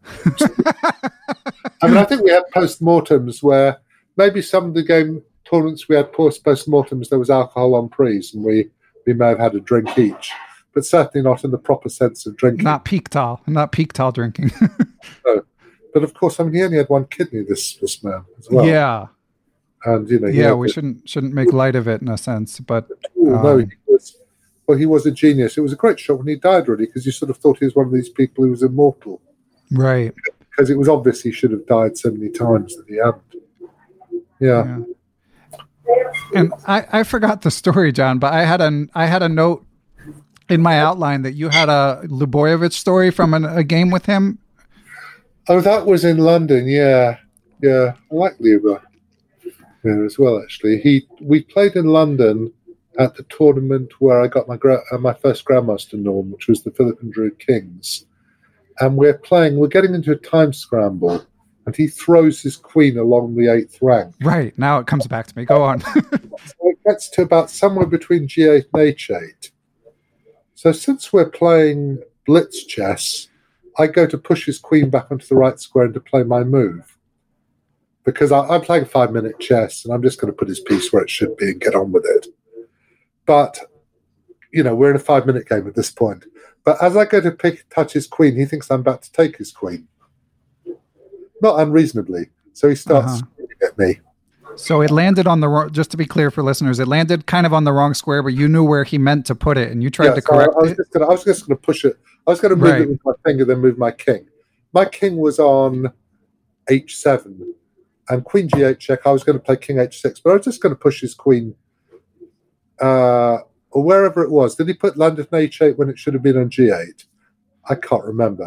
[SPEAKER 9] I mean, I think we had post-mortems where maybe some of the game tournaments we had post-mortems, there was alcohol on prees, and we, we may have had a drink each, but certainly not in the proper sense of drinking.
[SPEAKER 8] Not peak Tal, not peak Tal drinking.
[SPEAKER 9] No. But of course, I mean, he only had one kidney, this this man, as well.
[SPEAKER 8] Yeah.
[SPEAKER 9] And, you know,
[SPEAKER 8] yeah, we it. shouldn't shouldn't make light of it in a sense, but...
[SPEAKER 9] Ooh,
[SPEAKER 8] um,
[SPEAKER 9] no, he was... Well, he was a genius. It was a great shot when he died, really, because you sort of thought he was one of these people who was immortal.
[SPEAKER 8] Right.
[SPEAKER 9] Because it was obvious he should have died so many times that he hadn't. Yeah.
[SPEAKER 8] yeah. And I, I forgot the story, John, but I had a, I had a note in my outline that you had a Lubojevic story from an, a game with him.
[SPEAKER 9] Oh, that was in London, yeah. Yeah, I like Luba yeah, as well, actually. He We played in London at the tournament where I got my gra- uh, my first Grandmaster norm, which was the Philip and Drew Kings. And we're playing, we're getting into a time scramble, and he throws his queen along the eighth rank.
[SPEAKER 8] Right, now it comes back to me. Go on.
[SPEAKER 9] So it gets to about somewhere between G eight and H eight. So since we're playing blitz chess, I go to push his queen back onto the right square and to play my move. Because I, I'm playing five-minute chess, and I'm just going to put his piece where it should be and get on with it. But, you know, we're in a five-minute game at this point. But as I go to pick, touch his queen, he thinks I'm about to take his queen. Not unreasonably. So he starts uh-huh. screaming at me.
[SPEAKER 8] So it landed on the wrong, just to be clear for listeners, it landed kind of on the wrong square, but you knew where he meant to put it, and you tried yeah, to
[SPEAKER 9] so
[SPEAKER 8] correct
[SPEAKER 9] I, I was
[SPEAKER 8] it?
[SPEAKER 9] Just gonna, I was just going to push it. I was going to move
[SPEAKER 8] right.
[SPEAKER 9] it with my finger, then move my king. My king was on H seven, and queen G eight check, I was going to play king H six, but I was just going to push his queen uh, or wherever it was. Did he put London H eight when it should have been on G eight? I can't remember.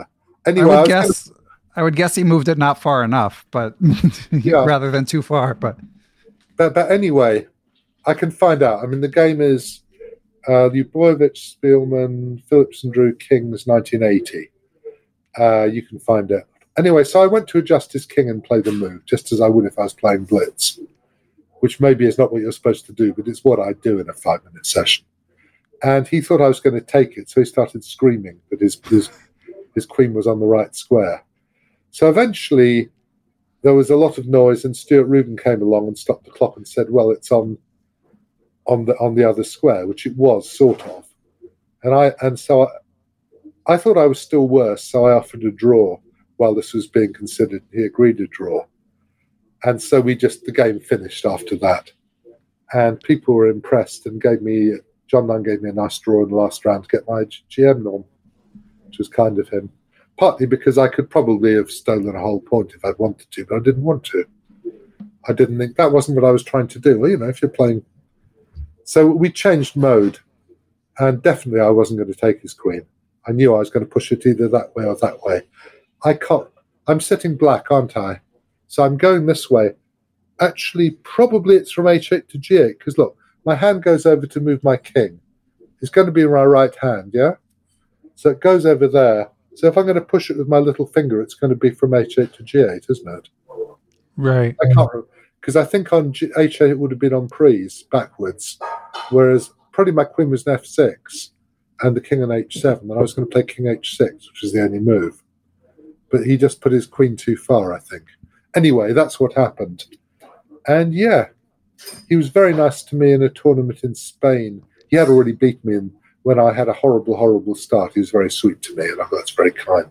[SPEAKER 9] Anyway,
[SPEAKER 8] I would
[SPEAKER 9] I
[SPEAKER 8] guess gonna... I would guess he moved it not far enough, but yeah. rather than too far. But
[SPEAKER 9] but but anyway, I can find out. I mean, the game is uh, Lubojevich, Spielman, Phillips and Drew King's nineteen eighty. Uh, you can find it. Anyway, so I went to adjust his king and play the move, just as I would if I was playing Blitz, which maybe is not what you're supposed to do, but it's what I do in a five-minute session. And he thought I was going to take it, so he started screaming that his, his, his queen was on the right square. So eventually, there was a lot of noise, and Stuart Rubin came along and stopped the clock and said, well, it's on on the on the other square, which it was, sort of. And I and so I, I thought I was still worse, so I offered a draw while this was being considered. He agreed to draw. And so we just, the game finished after that. And people were impressed and gave me, John Nunn gave me a nice draw in the last round to get my G M norm, which was kind of him. Partly because I could probably have stolen a whole point if I'd wanted to, but I didn't want to. I didn't think, that wasn't what I was trying to do. Well, you know, if you're playing. So we changed mode. And definitely I wasn't going to take his queen. I knew I was going to push it either that way or that way. I can't. I'm sitting black, aren't I? So I'm going this way. Actually, probably it's from h eight to g eight, because look, my hand goes over to move my king. It's going to be in my right hand, yeah? So it goes over there. So if I'm going to push it with my little finger, it's going to be from h eight to g eight, isn't it?
[SPEAKER 8] Right.
[SPEAKER 9] I can't remember. Because I think on G- h eight it would have been on prise, backwards, whereas probably my queen was an f six and the king on h seven, and I was going to play king h six, which was the only move. But he just put his queen too far, I think. Anyway, that's what happened. And yeah, he was very nice to me in a tournament in Spain. He had already beat me, and when I had a horrible, horrible start, he was very sweet to me, and I thought that's very kind.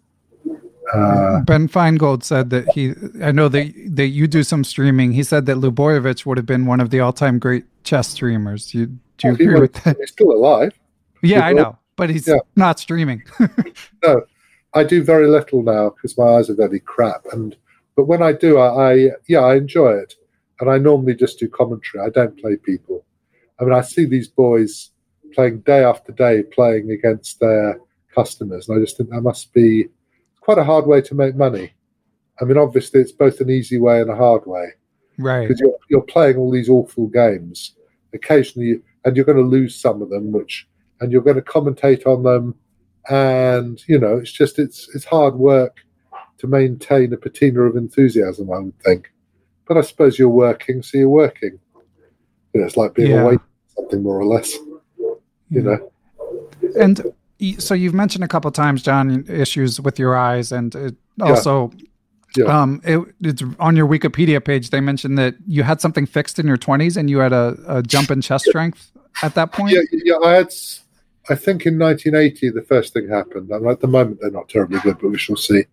[SPEAKER 9] Uh,
[SPEAKER 8] Ben Feingold said that he, I know that, that you do some streaming. He said that Lubojevich would have been one of the all-time great chess streamers. You, do you agree with that?
[SPEAKER 9] He's still alive.
[SPEAKER 8] Yeah, Lubojevich. I know, but he's yeah. not streaming.
[SPEAKER 9] No, I do very little now because my eyes are very crap. And but when I do, I, I yeah, I enjoy it. And I normally just do commentary. I don't play people. I mean, I see these boys playing day after day, playing against their customers, and I just think that must be quite a hard way to make money. I mean, obviously, it's both an easy way and a hard way.
[SPEAKER 8] Right.
[SPEAKER 9] Because you're, you're playing all these awful games occasionally, and you're going to lose some of them, which, and you're going to commentate on them. And, you know, it's just, it's it's hard work to maintain a patina of enthusiasm, I would think. But I suppose you're working, so you're working. You know, it's like being
[SPEAKER 8] yeah.
[SPEAKER 9] away from something, more or less. You know.
[SPEAKER 8] And so you've mentioned a couple of times, John, issues with your eyes, and it also,
[SPEAKER 9] yeah. Yeah.
[SPEAKER 8] um, it, it's on your Wikipedia page. They mentioned that you had something fixed in your twenties, and you had a, a jump in chest strength at that point.
[SPEAKER 9] Yeah, yeah. I had. I think in nineteen eighty, the first thing happened. I mean, at the moment, they're not terribly good, but we shall see.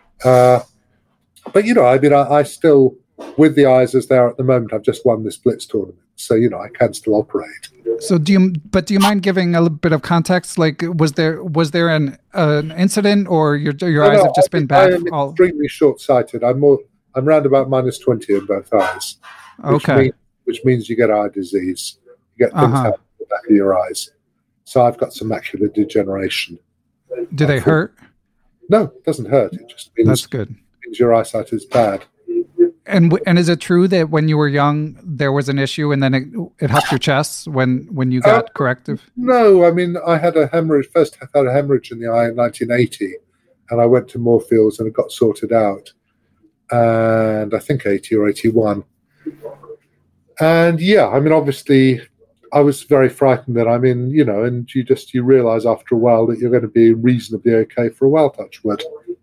[SPEAKER 9] Uh, but you know, I mean, I, I still, with the eyes as they are at the moment, I've just won this Blitz tournament, so you know, I can still operate.
[SPEAKER 8] So do you? But do you mind giving a little bit of context? Like, was there was there an uh, an incident, or your your
[SPEAKER 9] no,
[SPEAKER 8] eyes
[SPEAKER 9] no,
[SPEAKER 8] have just
[SPEAKER 9] I,
[SPEAKER 8] been bad?
[SPEAKER 9] I am
[SPEAKER 8] all...
[SPEAKER 9] extremely short-sighted. I'm more. I'm round about minus twenty in both eyes. Which
[SPEAKER 8] Okay.
[SPEAKER 9] Means, which means you get eye disease. You get things
[SPEAKER 8] Uh-huh.
[SPEAKER 9] out of the back of your eyes. So I've got some macular degeneration.
[SPEAKER 8] Do they hurt?
[SPEAKER 9] No, it doesn't hurt. It just means,
[SPEAKER 8] That's good.
[SPEAKER 9] means your eyesight is bad.
[SPEAKER 8] And w- and is it true that when you were young there was an issue, and then it it helped your chest when when you got
[SPEAKER 9] Uh,
[SPEAKER 8] corrective?
[SPEAKER 9] No, I mean, I had a hemorrhage. First, I had a hemorrhage in the eye in nineteen eighty, and I went to Moorfields and it got sorted out. And I think eighty or eighty-one. And yeah, I mean, obviously, I was very frightened that, I mean, you know, and you just, you realize after a while that you're going to be reasonably okay for a while, touch wood.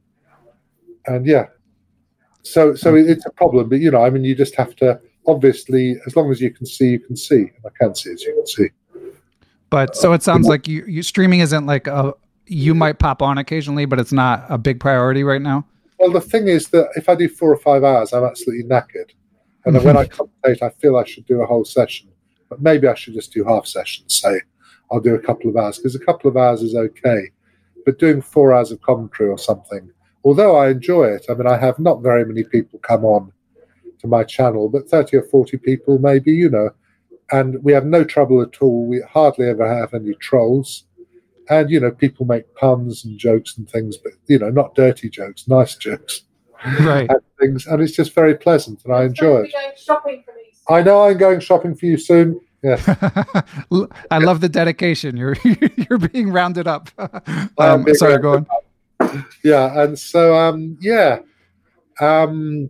[SPEAKER 9] And yeah, so so it's a problem, but you know, I mean, you just have to, obviously, as long as you can see, you can see. And I can see, as you can see.
[SPEAKER 8] But so it sounds like you, you streaming isn't like a, you might pop on occasionally, but it's not a big priority right now.
[SPEAKER 9] Well, the thing is that if I do four or five hours, I'm absolutely knackered. And then when I commentate, I feel I should do a whole session. But maybe I should just do half sessions, say I'll do a couple of hours, because a couple of hours is okay. But doing four hours of commentary or something, although I enjoy it, I mean, I have not very many people come on to my channel, but thirty or forty people maybe, you know, and we have no trouble at all. We hardly ever have any trolls. And, you know, people make puns and jokes and things, but, you know, not dirty jokes, nice jokes.
[SPEAKER 8] Right.
[SPEAKER 9] And things, and it's just very pleasant, and I enjoy it. Going shopping for me soon. I know I'm going shopping for you soon. Yes.
[SPEAKER 8] I love the dedication. You're you're being rounded up. um, being sorry, go on.
[SPEAKER 9] Up. Yeah, and so um, yeah, um,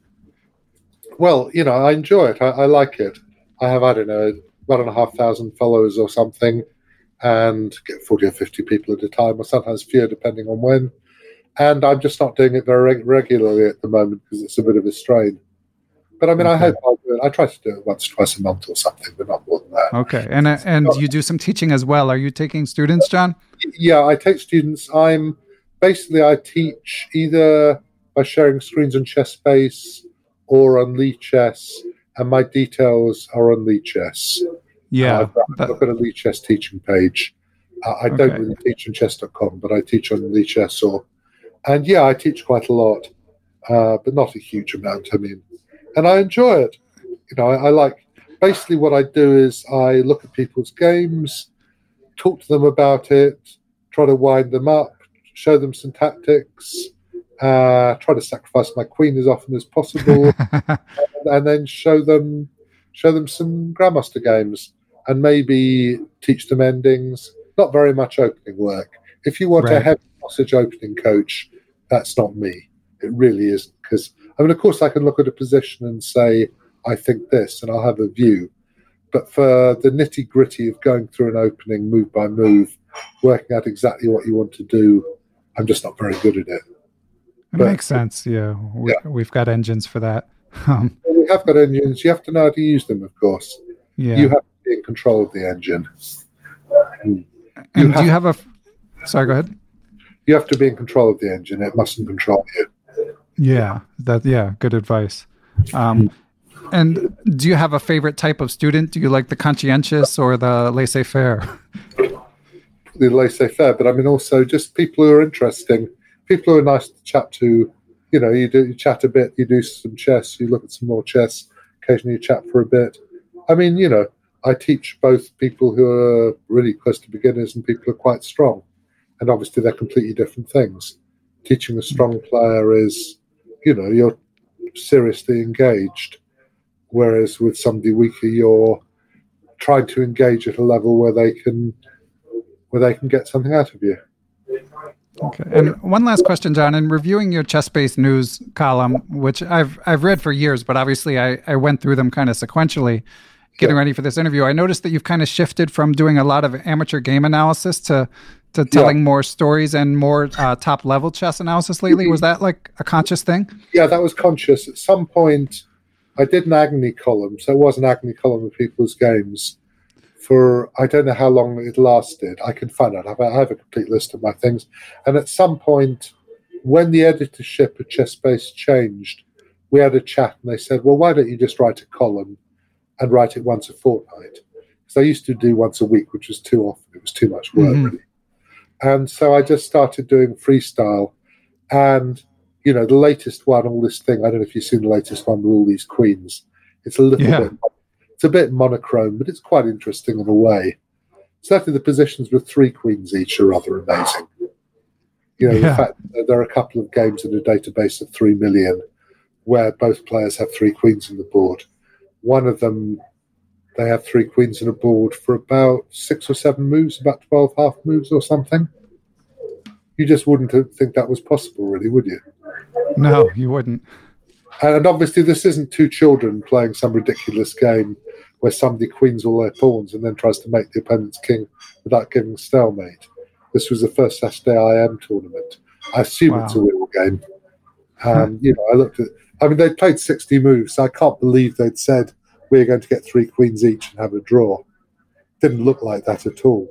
[SPEAKER 9] well, you know, I enjoy it. I, I like it. I have I don't know one and a half thousand followers or something, and get forty or fifty people at a time, or sometimes fewer, depending on when. And I'm just not doing it very reg- regularly at the moment because it's a bit of a strain. But I mean, okay. I hope I'll do it. I try to do it once, twice a month or something, but not more than that.
[SPEAKER 8] Okay. And uh, and you do some teaching as well. Are you taking students, John?
[SPEAKER 9] Yeah, I take students. I'm basically, I teach either by sharing screens on ChessSpace or on Lichess, and my details are on Lichess.
[SPEAKER 8] Yeah.
[SPEAKER 9] Uh, I've, got, that... I've got a Lichess teaching page. Uh, I don't okay. really teach on chess dot com, but I teach on Lichess. Or, and yeah, I teach quite a lot, uh, but not a huge amount. I mean, and I enjoy it. You know, I, I like, basically what I do is I look at people's games, talk to them about it, try to wind them up, show them some tactics, uh, try to sacrifice my queen as often as possible, and, and then show them show them some Grandmaster games, and maybe teach them endings. Not very much opening work. If you want right. a heavy sausage opening coach, that's not me. It really isn't, because I mean, of course, I can look at a position and say, I think this, and I'll have a view. But for the nitty gritty of going through an opening move by move, working out exactly what you want to do, I'm just not very good at it.
[SPEAKER 8] It but, makes sense. Yeah. We, yeah, we've got engines for that. Um,
[SPEAKER 9] we have got engines. You have to know how to use them, of course.
[SPEAKER 8] Yeah.
[SPEAKER 9] You have to be in control of the engine.
[SPEAKER 8] And you do have, you have a? Sorry, go ahead.
[SPEAKER 9] You have to be in control of the engine. It mustn't control you.
[SPEAKER 8] Yeah, that yeah, good advice. Um, and do you have a favorite type of student? Do you like the conscientious or the laissez-faire?
[SPEAKER 9] The laissez-faire, but I mean also just people who are interesting, people who are nice to chat to. You know, you do you chat a bit, you do some chess, you look at some more chess. Occasionally, you chat for a bit. I mean, you know, I teach both people who are really close to beginners and people who are quite strong, and obviously they're completely different things. Teaching a strong player is, you know, you're seriously engaged, whereas with somebody weaker, you're trying to engage at a level where they can, where they can get something out of you.
[SPEAKER 8] Okay. And one last question, John. In reviewing your ChessSpace News column, which I've I've read for years, but obviously I, I went through them kind of sequentially, getting yeah. ready for this interview, I noticed that you've kind of shifted from doing a lot of amateur game analysis to to telling yeah. more stories and more uh, top-level chess analysis lately. Was that like a conscious thing?
[SPEAKER 9] Yeah, that was conscious. At some point, I did an agony column, so it was an agony column of people's games. For, I don't know how long it lasted. I can find out. I have, I have a complete list of my things. And at some point, when the editorship at ChessSpace changed, we had a chat and they said, well, why don't you just write a column and write it once a fortnight? Because I used to do once a week, which was too often. It was too much work, mm-hmm. really. And so I just started doing freestyle. And, you know, the latest one, all this thing, I don't know if you've seen the latest one with all these queens. It's a little yeah. bit, it's a bit monochrome, but it's quite interesting in a way. Certainly the positions with three queens each are rather amazing. You know, yeah. in fact, there are a couple of games in a database of three million where both players have three queens in the board. One of them, they have three queens in a board for about six or seven moves, about twelve half moves or something. You just wouldn't think that was possible, really, would you?
[SPEAKER 8] No, you wouldn't.
[SPEAKER 9] And obviously this isn't two children playing some ridiculous game where somebody queens all their pawns and then tries to make the opponent's king without giving stalemate. This was the first Saturday I M tournament. I assume wow. it's a real game. Um, you know, I looked at, I mean, they'd played sixty moves, so I can't believe they'd said we're going to get three queens each and have a draw. Didn't look like that at all.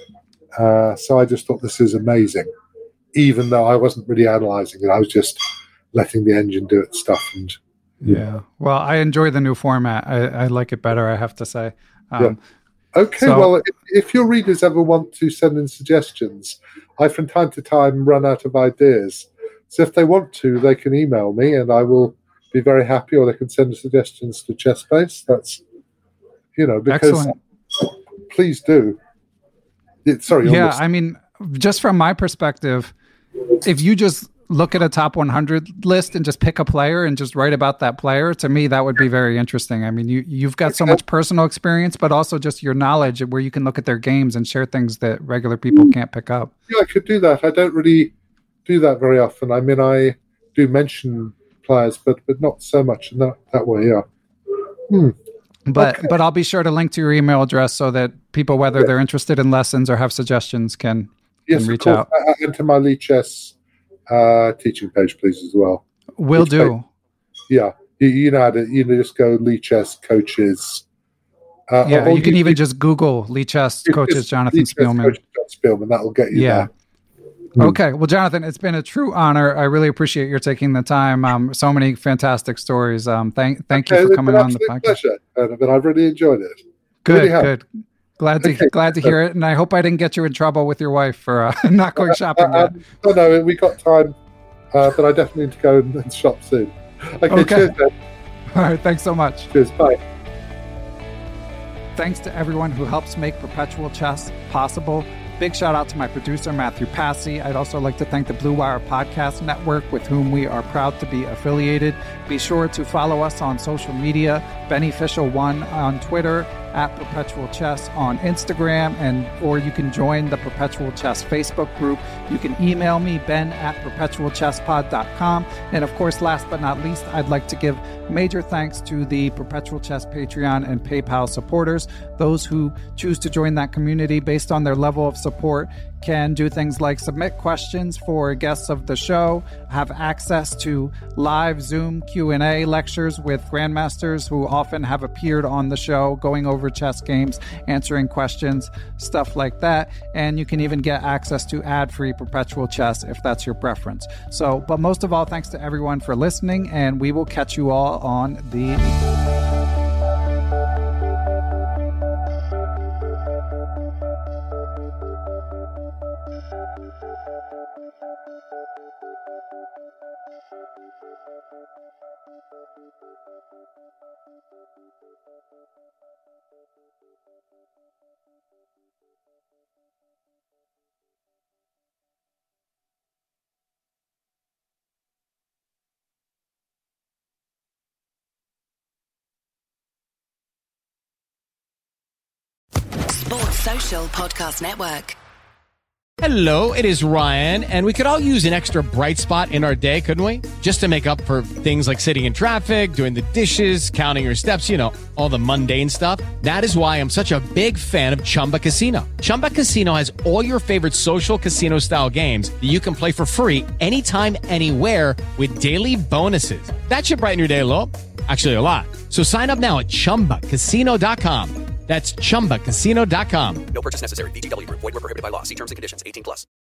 [SPEAKER 9] Uh, so I just thought this is amazing, even though I wasn't really analysing it. I was just letting the engine do its stuff. And
[SPEAKER 8] yeah, well, I enjoy the new format. I, I like it better, I have to say. Um,
[SPEAKER 9] yeah. Okay, so, well, if, if your readers ever want to send in suggestions, I from time to time run out of ideas. So if they want to, they can email me and I will be very happy, or they can send suggestions to ChessSpace. That's, you know, because
[SPEAKER 8] excellent.
[SPEAKER 9] Please do. Sorry.
[SPEAKER 8] Yeah,
[SPEAKER 9] almost.
[SPEAKER 8] I mean, just from my perspective, if you just look at a top one hundred list and just pick a player and just write about that player, to me, that would be very interesting. I mean, you, you've got so much personal experience, but also just your knowledge where you can look at their games and share things that regular people can't pick up.
[SPEAKER 9] Yeah, I could do that. I don't really do that very often. I mean, I do mention players, but but not so much in that, that way, yeah. Hmm.
[SPEAKER 8] But
[SPEAKER 9] Okay.
[SPEAKER 8] but I'll be sure to link to your email address so that people, whether
[SPEAKER 9] Yeah.
[SPEAKER 8] they're interested in lessons or have suggestions, can,
[SPEAKER 9] Yes,
[SPEAKER 8] can
[SPEAKER 9] of
[SPEAKER 8] reach
[SPEAKER 9] course.
[SPEAKER 8] out.
[SPEAKER 9] Uh, and to my Lee Chess uh, teaching page, please, as well.
[SPEAKER 8] Will
[SPEAKER 9] Which
[SPEAKER 8] do.
[SPEAKER 9] page- Yeah, you, you know how to, you know, just go Lee Chess coaches. Uh,
[SPEAKER 8] Yeah,
[SPEAKER 9] or
[SPEAKER 8] you can even just Google Lee Chess
[SPEAKER 9] you
[SPEAKER 8] coaches
[SPEAKER 9] just
[SPEAKER 8] Jonathan
[SPEAKER 9] Lee Chess
[SPEAKER 8] Spielman.
[SPEAKER 9] coaches Jonathan Spielman. That'll get you
[SPEAKER 8] Yeah.
[SPEAKER 9] there. Hmm.
[SPEAKER 8] Okay. Well, Jonathan, it's been a true honor. I really appreciate your taking the time. Um, so many fantastic stories. Um, thank thank
[SPEAKER 9] Okay,
[SPEAKER 8] you for
[SPEAKER 9] it's
[SPEAKER 8] coming
[SPEAKER 9] been
[SPEAKER 8] on the
[SPEAKER 9] absolute
[SPEAKER 8] podcast.
[SPEAKER 9] pleasure, and, and I've really enjoyed it.
[SPEAKER 8] Good,
[SPEAKER 9] Really have.
[SPEAKER 8] good. Glad to
[SPEAKER 9] Okay.
[SPEAKER 8] glad to hear it, and I hope I didn't get you in trouble with your wife for uh, not going shopping
[SPEAKER 9] Uh,
[SPEAKER 8] yet.
[SPEAKER 9] um, no, no, we got time, uh, but I definitely need to go and, and shop soon. Okay,
[SPEAKER 8] Okay.
[SPEAKER 9] cheers, then.
[SPEAKER 8] All right. Thanks so much.
[SPEAKER 9] Cheers, bye.
[SPEAKER 8] Thanks to everyone who helps make Perpetual Chess possible. Big shout out to my producer, Matthew Passy. I'd also like to thank the Blue Wire Podcast Network, with whom we are proud to be affiliated. Be sure to follow us on social media, Beneficial One on Twitter, at Perpetual Chess on Instagram, and or you can join the Perpetual Chess Facebook group. You can email me, ben at perpetual chess pod dot com. And of course, last but not least, I'd like to give major thanks to the Perpetual Chess Patreon and PayPal supporters. Those who choose to join that community based on their level of support can do things like submit questions for guests of the show, have access to live Zoom Q and A lectures with grandmasters who often have appeared on the show, going over chess games, answering questions, stuff like that. And you can even get access to ad-free Perpetual Chess if that's your preference. So, but most of all, thanks to everyone for listening, and we will catch you all on the
[SPEAKER 10] Sports Social Podcast Network.
[SPEAKER 6] Hello, it is Ryan, and we could all use an extra bright spot in our day, couldn't we? Just to make up for things like sitting in traffic, doing the dishes, counting your steps, you know, all the mundane stuff. That is why I'm such a big fan of Chumba Casino. Chumba Casino has all your favorite social casino-style games that you can play for free anytime, anywhere with daily bonuses. That should brighten your day a little. Actually, a lot. So sign up now at chumba casino dot com. That's chumba casino dot com.
[SPEAKER 7] No purchase necessary. V G W Group. Void where prohibited by law. See terms and conditions. eighteen plus.